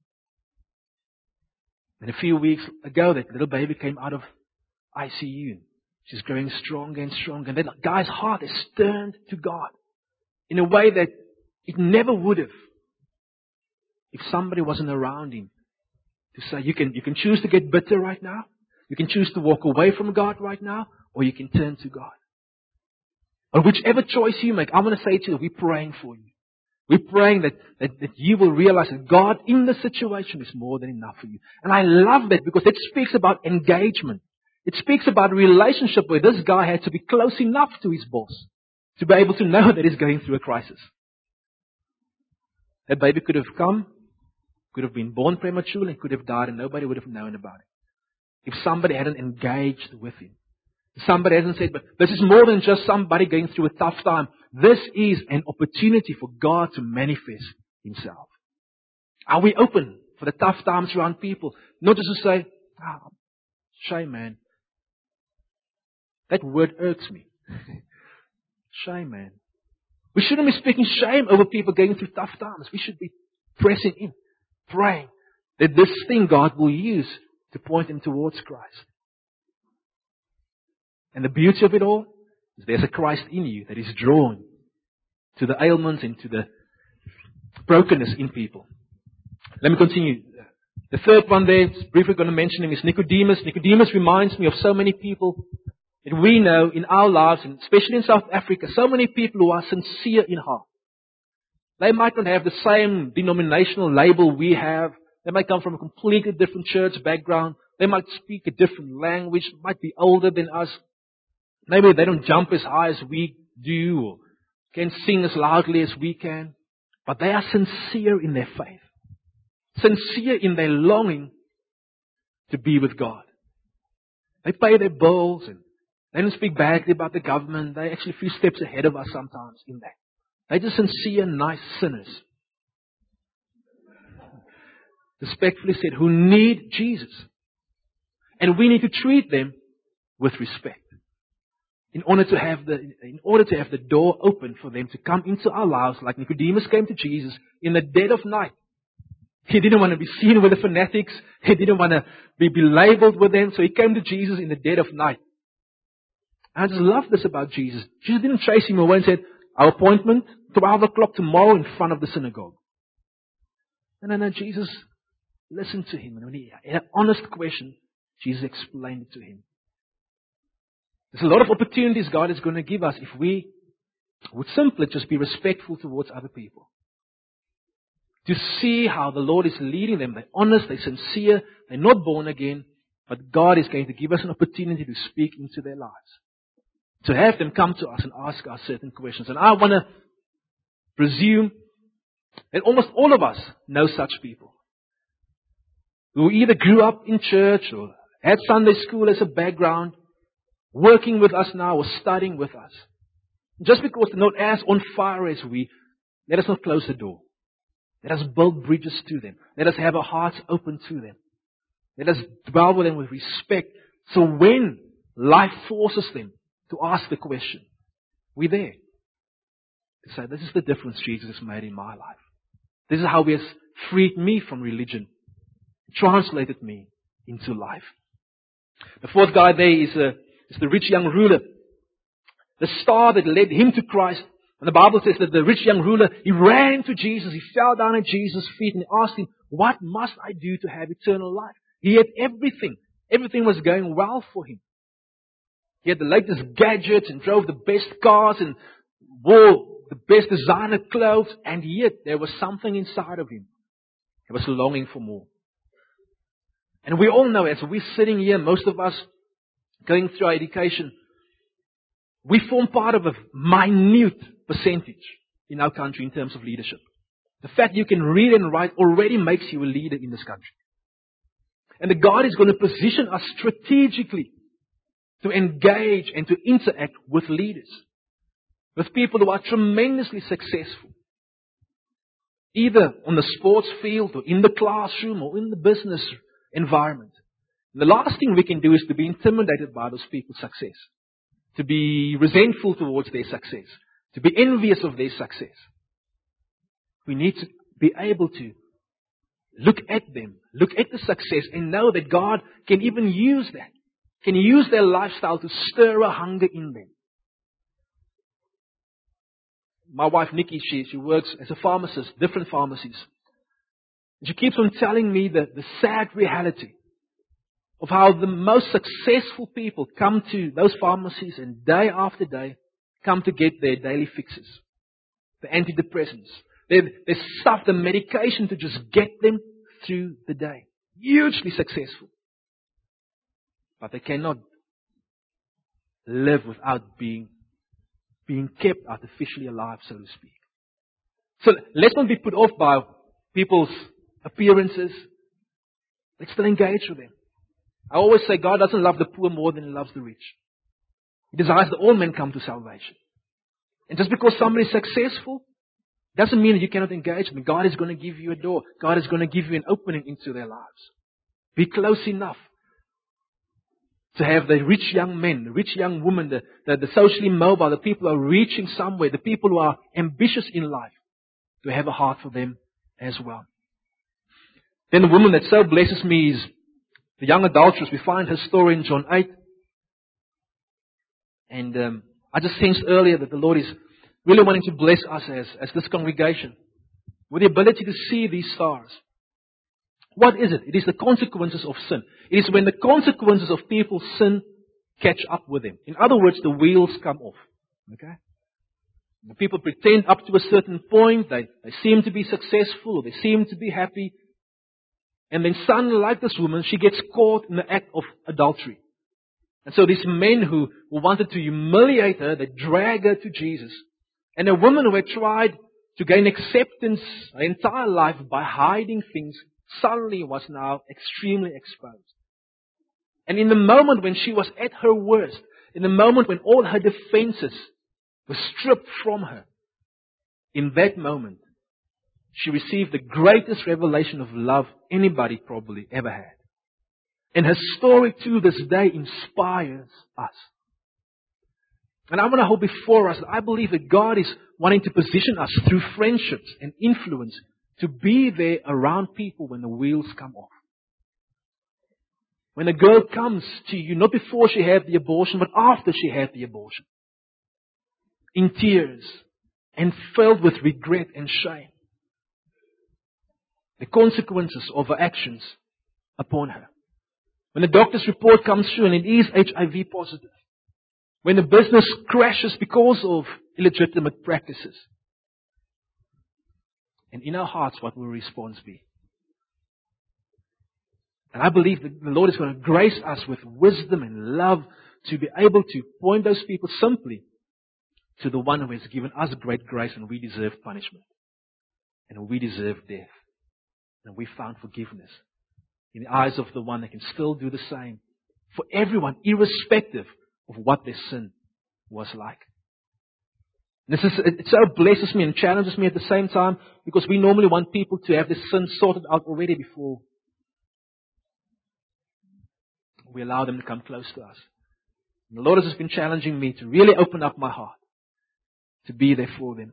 And a few weeks ago, that little baby came out of ICU. She's growing stronger and stronger. And that guy's heart is turned to God in a way that it never would have if somebody wasn't around him to say, you can choose to get bitter right now. You can choose to walk away from God right now, or you can turn to God. Or whichever choice you make, I'm going to say to you, we're praying for you. We're praying that you will realize that God in the situation is more than enough for you. And I love that because it speaks about engagement. It speaks about a relationship where this guy had to be close enough to his boss to be able to know that he's going through a crisis. That baby could have come, could have been born prematurely, and could have died, and nobody would have known about it. If somebody hadn't engaged with him. Somebody hasn't said, but this is more than just somebody going through a tough time. This is an opportunity for God to manifest Himself. Are we open for the tough times around people? Not just to say, shame, man. That word irks me. Shame, man. We shouldn't be speaking shame over people going through tough times. We should be pressing in, praying that this thing God will use to point them towards Christ. And the beauty of it all is there's a Christ in you that is drawn to the ailments and to the brokenness in people. Let me continue. The third one there, briefly going to mention him, is Nicodemus. Nicodemus reminds me of so many people that we know in our lives, and especially in South Africa, so many people who are sincere in heart. They might not have the same denominational label we have. They might come from a completely different church background. They might speak a different language, might be older than us. Maybe they don't jump as high as we do, or can sing as loudly as we can. But they are sincere in their faith. Sincere in their longing to be with God. They pay their bills and they don't speak badly about the government. They're actually a few steps ahead of us sometimes in that. They're just sincere, nice sinners. Respectfully said, who need Jesus. And we need to treat them with respect. In order to have the door open for them to come into our lives, like Nicodemus came to Jesus in the dead of night. He didn't want to be seen with the fanatics. He didn't want to be labeled with them. So he came to Jesus in the dead of night. I just love this about Jesus. Jesus didn't chase him away and said, our appointment, 12 o'clock tomorrow in front of the synagogue. No, Jesus listened to him. And when he had an honest question, Jesus explained it to him. There's a lot of opportunities God is going to give us if we would simply just be respectful towards other people. To see how the Lord is leading them. They're honest, they're sincere, they're not born again, but God is going to give us an opportunity to speak into their lives. To have them come to us and ask us certain questions. And I want to presume that almost all of us know such people. Who either grew up in church or had Sunday school as a background, working with us now or studying with us. Just because they're not as on fire as we, let us not close the door. Let us build bridges to them. Let us have our hearts open to them. Let us dwell with them with respect. So when life forces them to ask the question, we're there. To say, this is the difference Jesus has made in my life. This is how He has freed me from religion. Translated me into life. The fourth guy there is the rich young ruler. The star that led him to Christ. And the Bible says that the rich young ruler, he ran to Jesus. He fell down at Jesus' feet and asked Him, what must I do to have eternal life? He had everything. Everything was going well for him. He had the latest gadgets and drove the best cars and wore the best designer clothes. And yet there was something inside of him. He was longing for more. And we all know, as we're sitting here, most of us going through our education, we form part of a minute percentage in our country in terms of leadership. The fact you can read and write already makes you a leader in this country. And that God is going to position us strategically to engage and to interact with leaders. With people who are tremendously successful. Either on the sports field or in the classroom or in the business environment. And the last thing we can do is to be intimidated by those people's success. To be resentful towards their success. To be envious of their success. We need to be able to look at them, look at the success and know that God can even use that. Can use their lifestyle to stir a hunger in them. My wife Nikki, she works as a pharmacist, different pharmacies. She keeps on telling me the sad reality of how the most successful people come to those pharmacies and day after day come to get their daily fixes. The antidepressants, They stuff the medication to just get them through the day. Hugely successful. But they cannot live without being kept artificially alive, so to speak. So let's not be put off by people's appearances. Let's still engage with them. I always say God doesn't love the poor more than He loves the rich. He desires that all men come to salvation. And just because somebody is successful, doesn't mean that you cannot engage with them. God is going to give you a door. God is going to give you an opening into their lives. Be close enough to have the rich young men, the rich young women, the socially mobile, the people who are reaching somewhere, the people who are ambitious in life, to have a heart for them as well. Then the woman that so blesses me is the young adulteress. We find her story in John 8. And I just sensed earlier that the Lord is really wanting to bless us as this congregation with the ability to see these stars. What is it? It is the consequences of sin. It is when the consequences of people's sin catch up with them. In other words, the wheels come off. Okay? The people pretend up to a certain point, they seem to be successful, or they seem to be happy. And then suddenly, like this woman, she gets caught in the act of adultery. And so these men who wanted to humiliate her, they drag her to Jesus. And a woman who had tried to gain acceptance her entire life by hiding things, suddenly was now extremely exposed. And in the moment when she was at her worst, in the moment when all her defenses were stripped from her, in that moment, she received the greatest revelation of love anybody probably ever had. And her story to this day inspires us. And I want to hold before us that I believe that God is wanting to position us through friendships and influence to be there around people when the wheels come off. When a girl comes to you, not before she had the abortion, but after she had the abortion, in tears and filled with regret and shame, the consequences of her actions upon her. When the doctor's report comes through and it is HIV positive. When the business crashes because of illegitimate practices. And in our hearts, what will the response be? And I believe that the Lord is going to grace us with wisdom and love to be able to point those people simply to the one who has given us great grace, and we deserve punishment. And we deserve death. And we found forgiveness in the eyes of the one that can still do the same for everyone, irrespective of what their sin was like. It so blesses me and challenges me at the same time, because we normally want people to have their sin sorted out already before we allow them to come close to us. And the Lord has just been challenging me to really open up my heart to be there for them.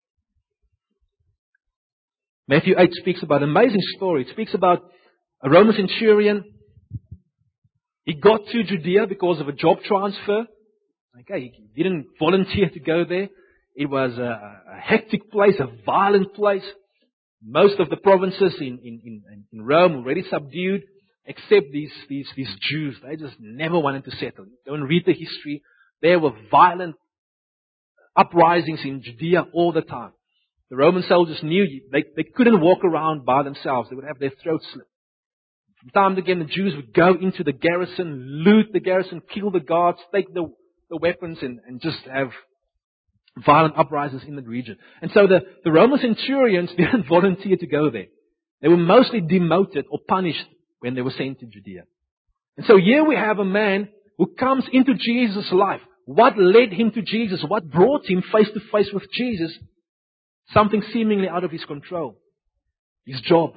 Matthew 8 speaks about an amazing story. It speaks about a Roman centurion. He got to Judea because of a job transfer. Okay, he didn't volunteer to go there. It was a hectic place, a violent place. Most of the provinces in Rome were already subdued, except these Jews. They just never wanted to settle. Don't read the history. There were violent uprisings in Judea all the time. The Roman soldiers knew they couldn't walk around by themselves. They would have their throats slit. From time to again, the Jews would go into the garrison, loot the garrison, kill the guards, take the weapons, and just have violent uprisings in the region. And so the Roman centurions didn't volunteer to go there. They were mostly demoted or punished when they were sent to Judea. And so here we have a man who comes into Jesus' life. What led him to Jesus? What brought him face to face with Jesus? Something seemingly out of his control. His job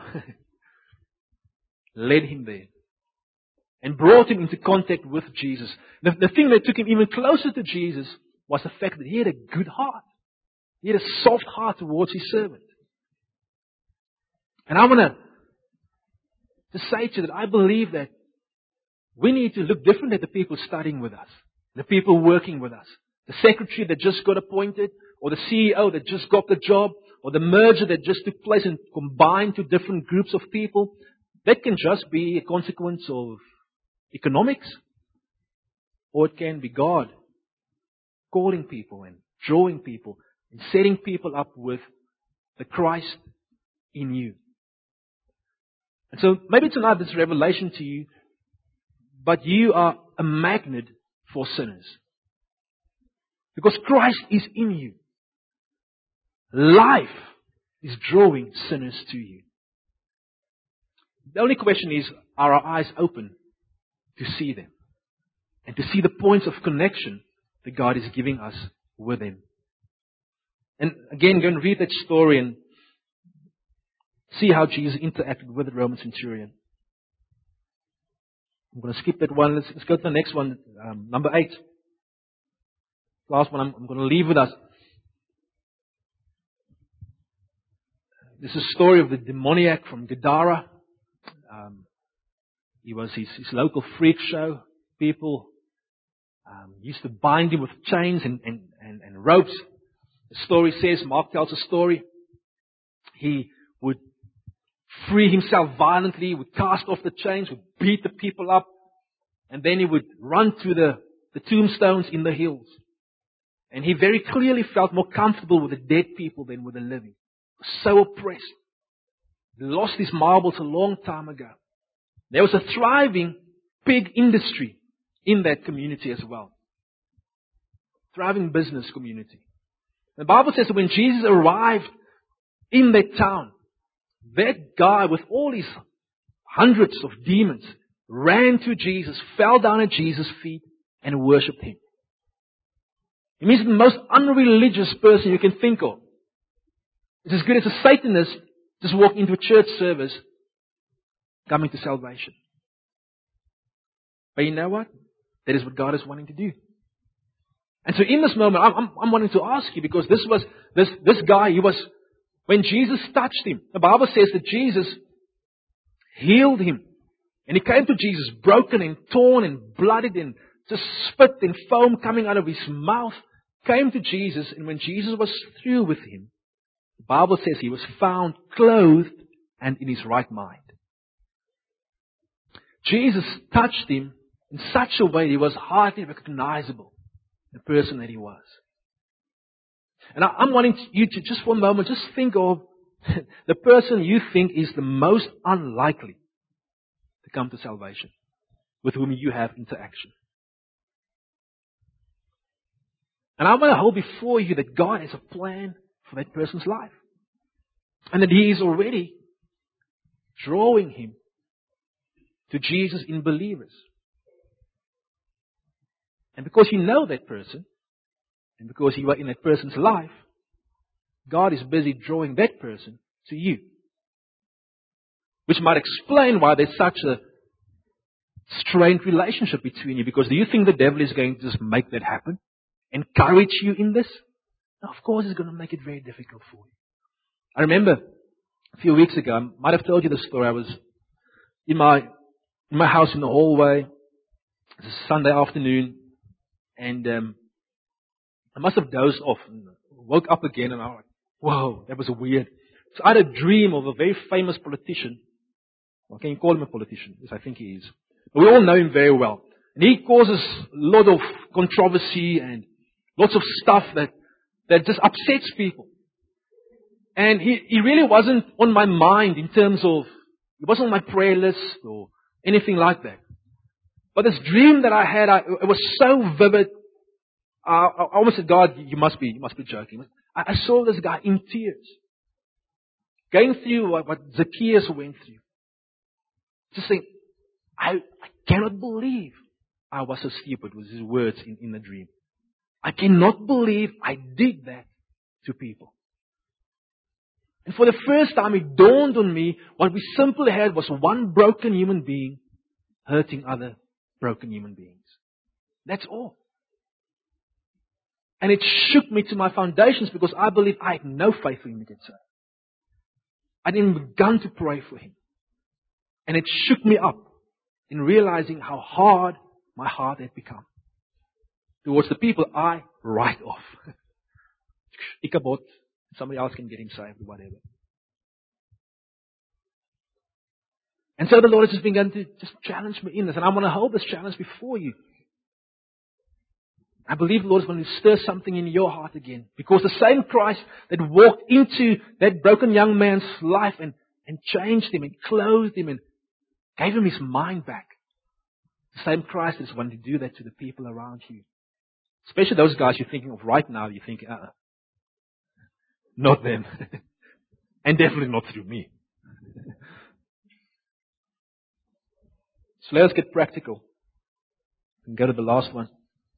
led him there and brought him into contact with Jesus. The thing that took him even closer to Jesus was the fact that he had a good heart. He had a soft heart towards his servant. And I want to say to you that I believe that we need to look different at the people studying with us, the people working with us, the secretary that just got appointed, or the CEO that just got the job, or the merger that just took place and combined two different groups of people. That can just be a consequence of economics, or it can be God calling people and drawing people and setting people up with the Christ in you. And so maybe tonight this is revelation to you, but you are a magnet for sinners. Because Christ is in you. Life is drawing sinners to you. The only question is, are our eyes open to see them? And to see the points of connection that God is giving us with them. And again, go and read that story and see how Jesus interacted with the Roman centurion. I'm going to skip that one. Let's go to the next one. Number 8. Last one I'm going to leave with us. This is a story of the demoniac from Gadara. He was his local freak show. People used to bind him with chains and ropes. The story says, Mark tells a story. He would free himself violently, would cast off the chains, would beat the people up, and then he would run to the tombstones in the hills. And he very clearly felt more comfortable with the dead people than with the living. He was so oppressed. He lost his marbles a long time ago. There was a thriving pig industry in that community as well. Thriving business community. The Bible says that when Jesus arrived in that town, that guy with all his hundreds of demons ran to Jesus, fell down at Jesus' feet, and worshipped Him. It means the most unreligious person you can think of. It's as good as a Satanist just walking into a church service coming to salvation. But you know what? That is what God is wanting to do. And so in this moment, I'm wanting to ask you, because this guy, when Jesus touched him, the Bible says that Jesus healed him. And he came to Jesus broken and torn and bloodied and just spit and foam coming out of his mouth. Came to Jesus, and when Jesus was through with him, the Bible says he was found clothed and in his right mind. Jesus touched him in such a way that he was hardly recognizable, the person that he was. And I'm wanting you to just for a moment, just think of the person you think is the most unlikely to come to salvation, with whom you have interaction. And I want to hold before you that God has a plan for that person's life. And that He is already drawing him to Jesus in believers. And because you know that person, and because you are in that person's life, God is busy drawing that person to you. Which might explain why there's such a strained relationship between you. Because do you think the devil is going to just make that happen? Encourage you in this? No, of course he's going to make it very difficult for you. I remember a few weeks ago, I might have told you the story. I was in my house in the hallway. It was a Sunday afternoon. And I must have dozed off and woke up again, and I was like, whoa, that was weird. So I had a dream of a very famous politician. Well, can you call him a politician? Yes, I think he is. But we all know him very well. And he causes a lot of controversy and lots of stuff that just upsets people. And he really wasn't on my mind in terms of, he wasn't on my prayer list or anything like that. But this dream that I had, it was so vivid. I almost said, God, you must be joking. I saw this guy in tears, going through what Zacchaeus went through. Just saying, I cannot believe I was so stupid, was his words in the dream. I cannot believe I did that to people. And for the first time it dawned on me, what we simply had was one broken human being hurting other broken human beings. That's all. And it shook me to my foundations, because I believe I had no faith for him to get saved. I didn't even begun to pray for him. And it shook me up in realizing how hard my heart had become towards the people I write off. Ichabod, somebody else can get him saved or whatever. And so the Lord has just begun to just challenge me in this. And I want to hold this challenge before you. I believe the Lord is going to stir something in your heart again. Because the same Christ that walked into that broken young man's life and changed him and clothed him and gave him his mind back. The same Christ is wanting to do that to the people around you. Especially those guys you're thinking of right now. You think, not them. And definitely not through me. So let us get practical. And go to the last one.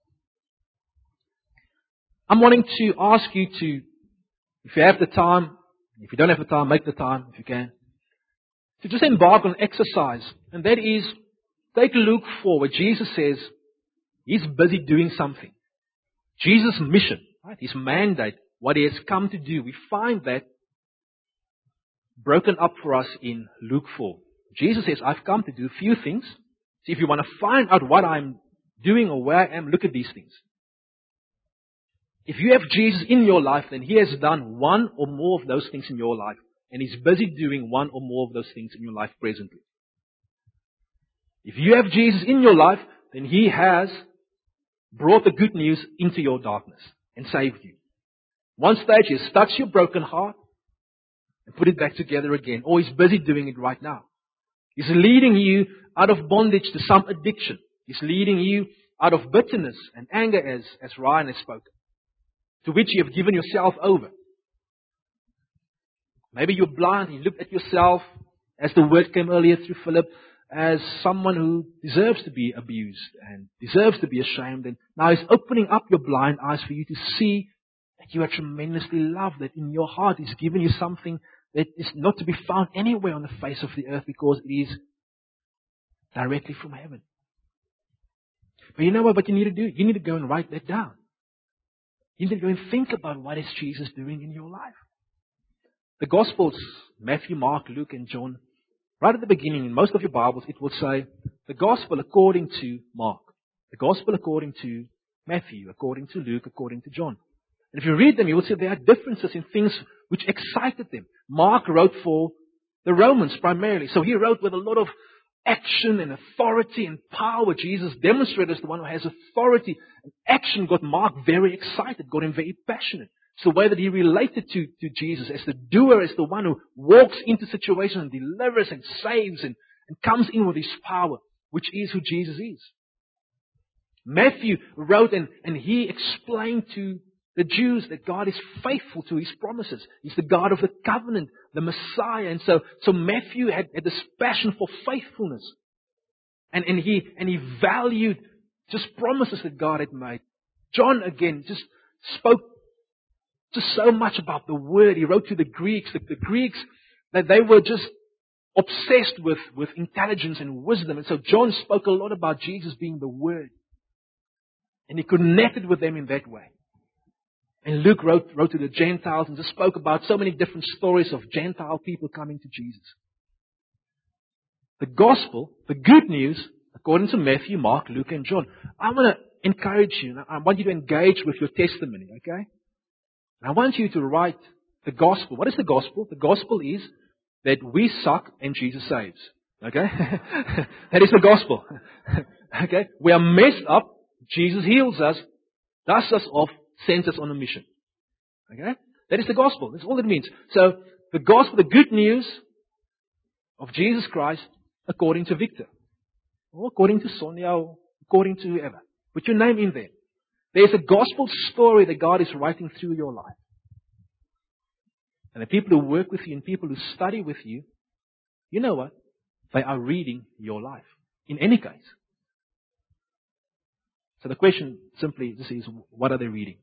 I'm wanting to ask you to, if you have the time, if you don't have the time, make the time if you can, to just embark on exercise. And that is, take Luke 4 where Jesus says, He's busy doing something. Jesus' mission, right? His mandate, what He has come to do. We find that broken up for us in Luke 4. Jesus says, I've come to do a few things. So if you want to find out what I'm doing or where I am, look at these things. If you have Jesus in your life, then He has done one or more of those things in your life. And He's busy doing one or more of those things in your life presently. If you have Jesus in your life, then He has brought the good news into your darkness and saved you. One stage, He has touched your broken heart and put it back together again. Or He's busy doing it right now. He's leading you out of bondage to some addiction. He's leading you out of bitterness and anger, as Ryan has spoken, to which you have given yourself over. Maybe you're blind and you look at yourself, as the word came earlier through Philip, as someone who deserves to be abused and deserves to be ashamed. And now He's opening up your blind eyes for you to see that you are tremendously loved, that in your heart He's given you something that is not to be found anywhere on the face of the earth because it is directly from heaven. But you know what you need to do? You need to go and write that down. You need to go and think about what is Jesus doing in your life. The Gospels, Matthew, Mark, Luke, and John, right at the beginning, in most of your Bibles, it will say, the Gospel according to Mark, the Gospel according to Matthew, according to Luke, according to John. And if you read them, you will see there are differences in things which excited them. Mark wrote for the Romans primarily, so he wrote with a lot of action and authority and power. Jesus demonstrated as the one who has authority. And action got Mark very excited, got him very passionate. It's the way that he related to Jesus as the doer, as the one who walks into situations and delivers and saves and comes in with his power, which is who Jesus is. Matthew wrote and he explained to the Jews that God is faithful to His promises. He's the God of the covenant, the Messiah. And so Matthew had this passion for faithfulness. And he valued just promises that God had made. John, again, just spoke just so much about the Word. He wrote to the Greeks. The Greeks, that they were just obsessed with intelligence and wisdom. And so John spoke a lot about Jesus being the Word. And he connected with them in that way. And Luke wrote to the Gentiles and just spoke about so many different stories of Gentile people coming to Jesus. The Gospel, the good news, according to Matthew, Mark, Luke, and John. I want to encourage you. I want you to engage with your testimony, okay? And I want you to write the Gospel. What is the Gospel? The Gospel is that we suck and Jesus saves. Okay? That is the Gospel. Okay? We are messed up. Jesus heals us, dusts us off, sends us on a mission. Okay? That is the Gospel. That's all it means. So, the Gospel, the good news of Jesus Christ according to Victor. Or according to Sonia, or according to whoever. Put your name in there. There's a Gospel story that God is writing through your life. And the people who work with you and people who study with you, you know what? They are reading your life. In any case. So the question simply just is, what are they reading?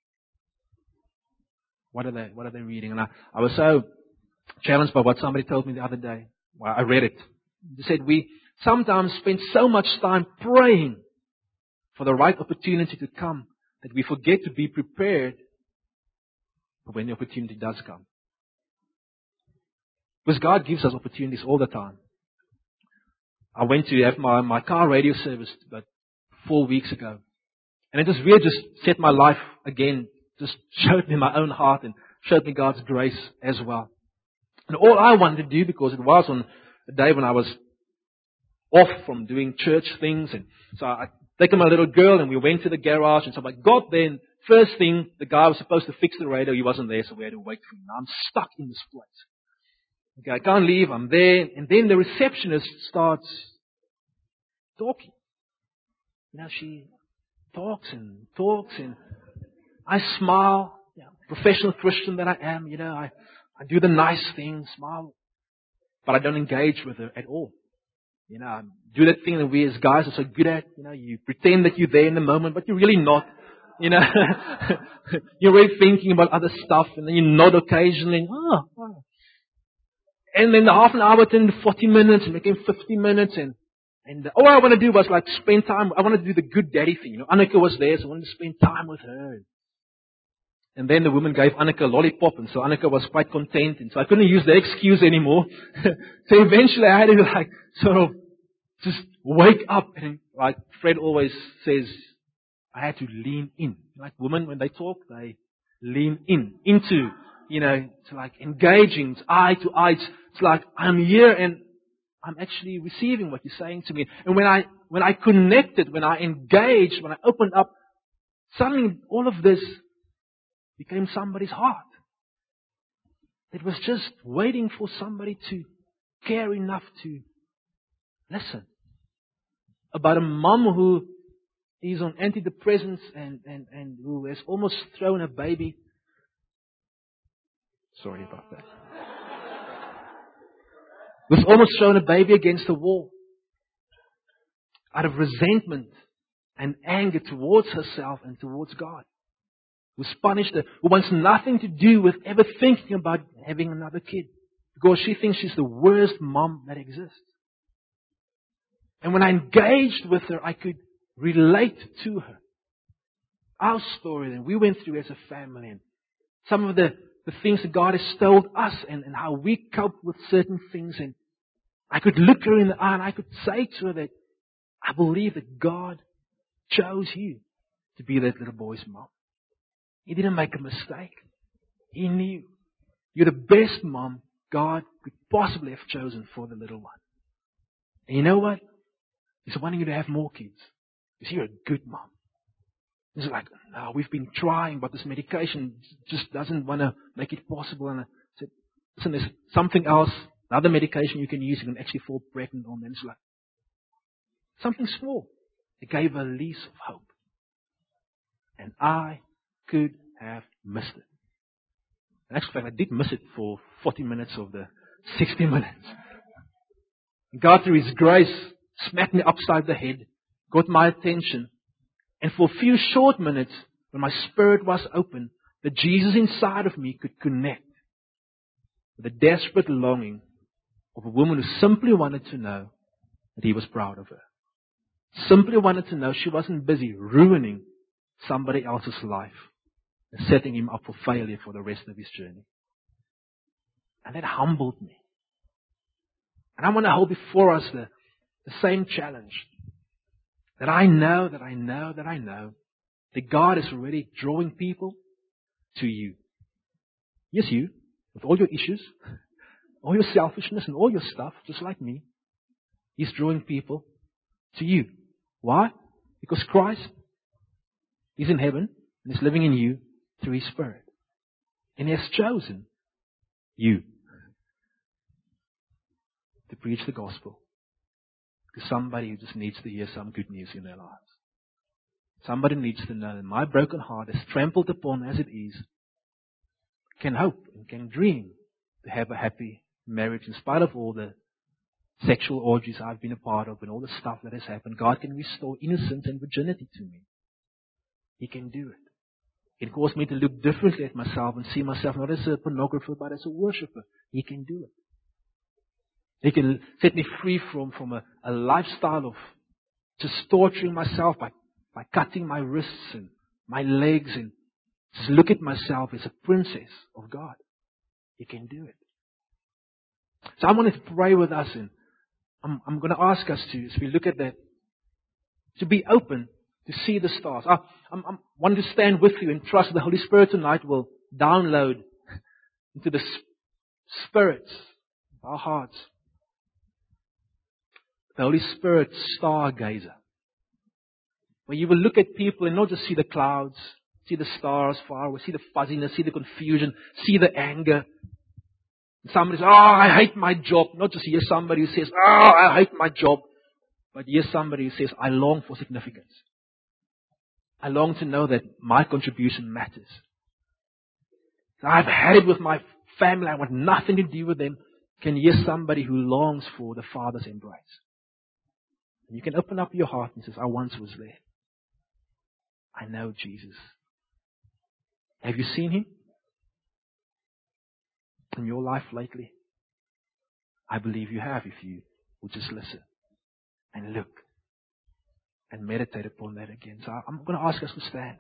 What are they reading? And I was so challenged by what somebody told me the other day. Well, I read it. They said we sometimes spend so much time praying for the right opportunity to come that we forget to be prepared for when the opportunity does come. Because God gives us opportunities all the time. I went to have my car radio service about 4 weeks ago. And it just really just set my life again, just showed me my own heart and showed me God's grace as well. And all I wanted to do, because it was on a day when I was off from doing church things, and so I taken my little girl and we went to the garage and so I got there and first thing, the guy was supposed to fix the radio, he wasn't there, so we had to wait for him. Now I'm stuck in this place. Okay, I can't leave, I'm there, and then the receptionist starts talking. She talks and I smile, professional Christian that I am, I do the nice thing, smile, but I don't engage with her at all. I do that thing that we as guys are so good at. You pretend that you're there in the moment, but you're really not. You're really thinking about other stuff, and then you nod occasionally. And then the half an hour turned into 40 minutes, and became 50 minutes, and all I want to do was like spend time. I want to do the good daddy thing. Anneke was there, so I wanted to spend time with her. And then the woman gave Anneke a lollipop, and so Anneke was quite content, and so I couldn't use that excuse anymore. So eventually I had to sort of just wake up, and like Fred always says, I had to lean in. Like women, when they talk, they lean into, it's like engaging, it's eye to eye. It's like I'm here and I'm actually receiving what you're saying to me. And when I connected, when I engaged, when I opened up, suddenly all of this became somebody's heart. It was just waiting for somebody to care enough to listen. About a mom who is on antidepressants and who has almost thrown a baby. Sorry about that. Who's almost thrown a baby against the wall. Out of resentment and anger towards herself and towards God. Who's punished her. Who wants nothing to do with ever thinking about having another kid. Because she thinks she's the worst mom that exists. And when I engaged with her, I could relate to her. Our story that we went through as a family. And some of the things that God has told us and how we cope with certain things. And I could look her in the eye and I could say to her that I believe that God chose you to be that little boy's mom. He didn't make a mistake. He knew. You're the best mom God could possibly have chosen for the little one. And you know what? He's wanting you to have more kids. Because you're a good mom. It's like, no, we've been trying, but this medication just doesn't want to make it possible. And I said, listen, there's something else, another medication you can use, you can actually fall pregnant on. And it's like, something small. It gave a lease of hope. And I could have missed it. In actual fact, I did miss it for 40 minutes of the 60 minutes. God, through His grace, smacked me upside the head, got my attention, and for a few short minutes, when my spirit was open, the Jesus inside of me could connect with the desperate longing of a woman who simply wanted to know that He was proud of her. Simply wanted to know she wasn't busy ruining somebody else's life and setting him up for failure for the rest of his journey. And that humbled me. And I want to hold before us the same challenge. That I know that God is already drawing people to you. Yes, you, with all your issues, all your selfishness and all your stuff, just like me. He's drawing people to you. Why? Because Christ is in heaven and is living in you through His Spirit. And He has chosen you to preach the gospel to somebody who just needs to hear some good news in their lives. Somebody needs to know that my broken heart, as trampled upon as it is, can hope and can dream to have a happy marriage in spite of all the sexual orgies I've been a part of and all the stuff that has happened. God can restore innocence and virginity to me. He can do it. He can cause me to look differently at myself and see myself not as a pornographer but as a worshiper. He can do it. He can set me free from a lifestyle of just torturing myself by cutting my wrists and my legs and just look at myself as a princess of God. He can do it. So I wanted to pray with us, and I'm going to ask us to, as we look at that, to be open to see the stars. I want to stand with you and trust the Holy Spirit tonight will download into the spirits of our hearts. The Holy Spirit stargazer. Where you will look at people and not just see the clouds, see the stars far away, see the fuzziness, see the confusion, see the anger. Somebody says, I hate my job. Not just hear somebody who says, I hate my job. But hear somebody who says, I long for significance. I long to know that my contribution matters. I've had it with my family. I want nothing to do with them. Can hear somebody who longs for the Father's embrace. And you can open up your heart and say, I once was there. I know Jesus. Have you seen Him in your life lately? I believe you have if you would just listen and look and meditate upon that again. So I'm going to ask us to stand.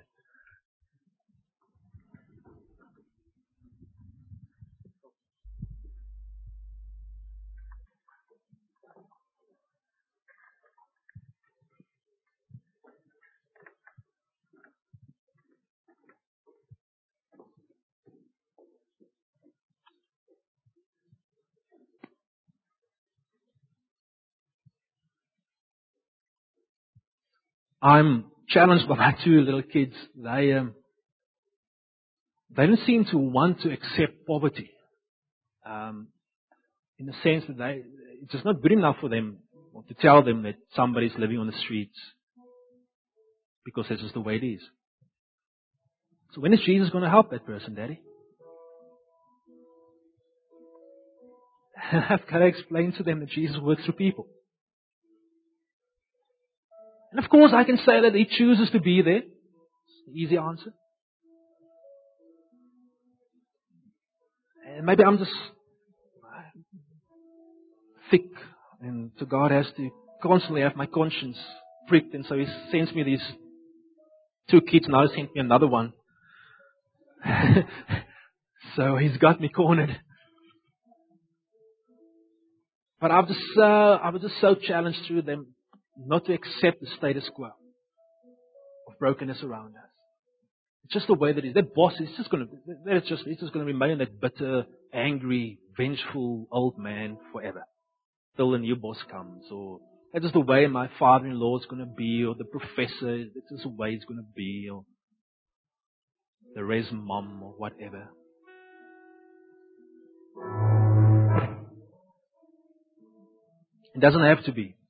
I'm challenged by my two little kids. They don't seem to want to accept poverty. In the sense that it's just not good enough for them to tell them that somebody's living on the streets because that's just the way it is. So when is Jesus going to help that person, Daddy? I've got to explain to them that Jesus works through people. And of course I can say that He chooses to be there. It's the easy answer. And maybe I'm just thick, and so God has to constantly have my conscience pricked, and so He sends me these two kids. Now He sent me another one. So He's got me cornered. But I was just so challenged through them not to accept the status quo of brokenness around us. It's just the way that it is. That boss is just going to remain that bitter, angry, vengeful old man forever till a new boss comes. Or that's just the way my father-in-law is going to be, or the professor, that's just the way it's going to be, or the res mom, or whatever. It doesn't have to be.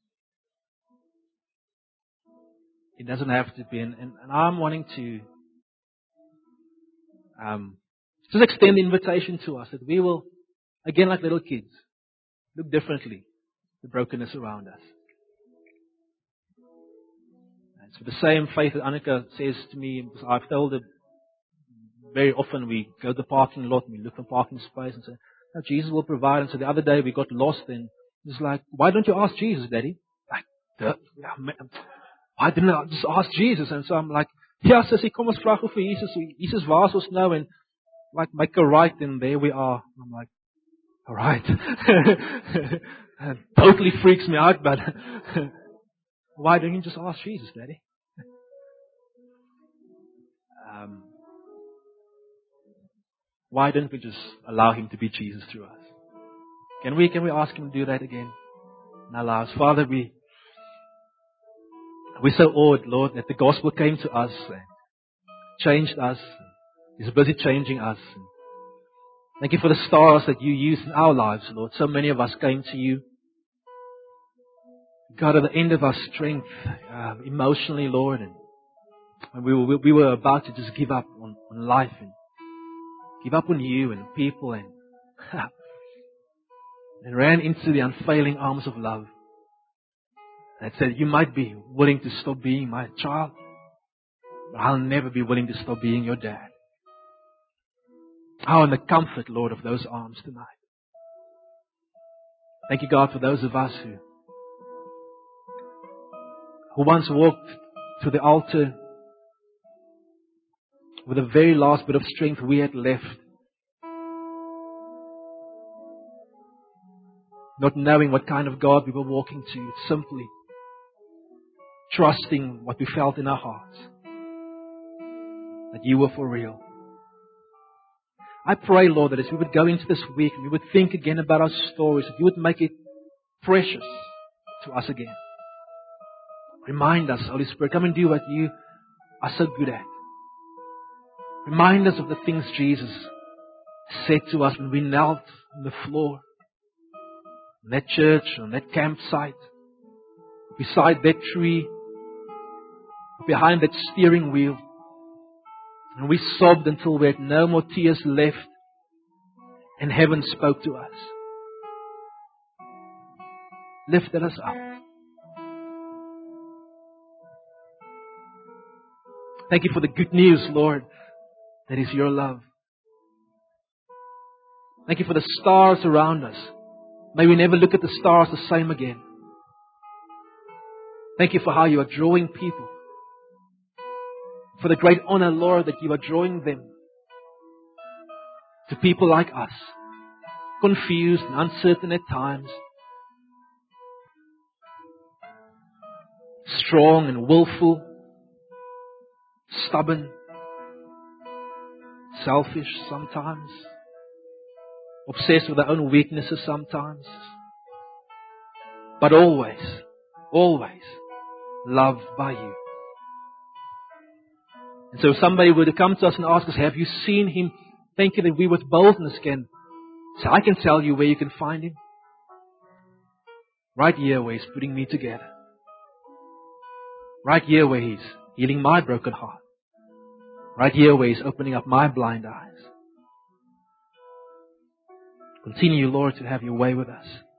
It doesn't have to be. And I'm wanting to just extend the invitation to us that we will, again like little kids, look differently at the brokenness around us. And so the same faith that Annika says to me, I've told her very often we go to the parking lot and we look for parking space and say, no, Jesus will provide. And so the other day we got lost and it's like, why don't you ask Jesus, Daddy? Like, why didn't I just ask Jesus? And so I'm like, ja, sissie, kom ons vra vir Jesus. Jesus waas ons nou and like make a right, and there we are. I'm like, all right. It totally freaks me out, but why don't you just ask Jesus, Daddy? Why don't we just allow Him to be Jesus through us? Can we ask Him to do that again in our lives? Father, we're so awed, Lord, that the gospel came to us and changed us. He's busy changing us. Thank you for the stars that you used in our lives, Lord. So many of us came to you, God, at the end of our strength, emotionally, Lord, and we were about to just give up on life and give up on you and people and ran into the unfailing arms of love that said, you might be willing to stop being my child, but I'll never be willing to stop being your dad. Oh, and the comfort, Lord, of those arms tonight. Thank you, God, for those of us who once walked to the altar with the very last bit of strength we had left, not knowing what kind of God we were walking to, simply trusting what we felt in our hearts, that you were for real. I pray, Lord, that as we would go into this week and we would think again about our stories, that you would make it precious to us again. Remind us, Holy Spirit, come and do what you are so good at. Remind us of the things Jesus said to us when we knelt on the floor, in that church, on that campsite, beside that tree, behind that steering wheel. And we sobbed until we had no more tears left, and heaven spoke to us. Lifted us up. Thank you for the good news, Lord, that is your love. Thank you for the stars around us. May we never look at the stars the same again. Thank you for how you are drawing people. For the great honor, Lord, that you are drawing them to people like us, confused and uncertain at times, strong and willful, stubborn, selfish sometimes, obsessed with their own weaknesses sometimes, but always, always loved by you. And so if somebody were to come to us and ask us, have you seen him? Thank you that we with boldness can say, I can tell you where you can find him. Right here where he's putting me together. Right here where he's healing my broken heart. Right here where he's opening up my blind eyes. Continue, Lord, to have your way with us.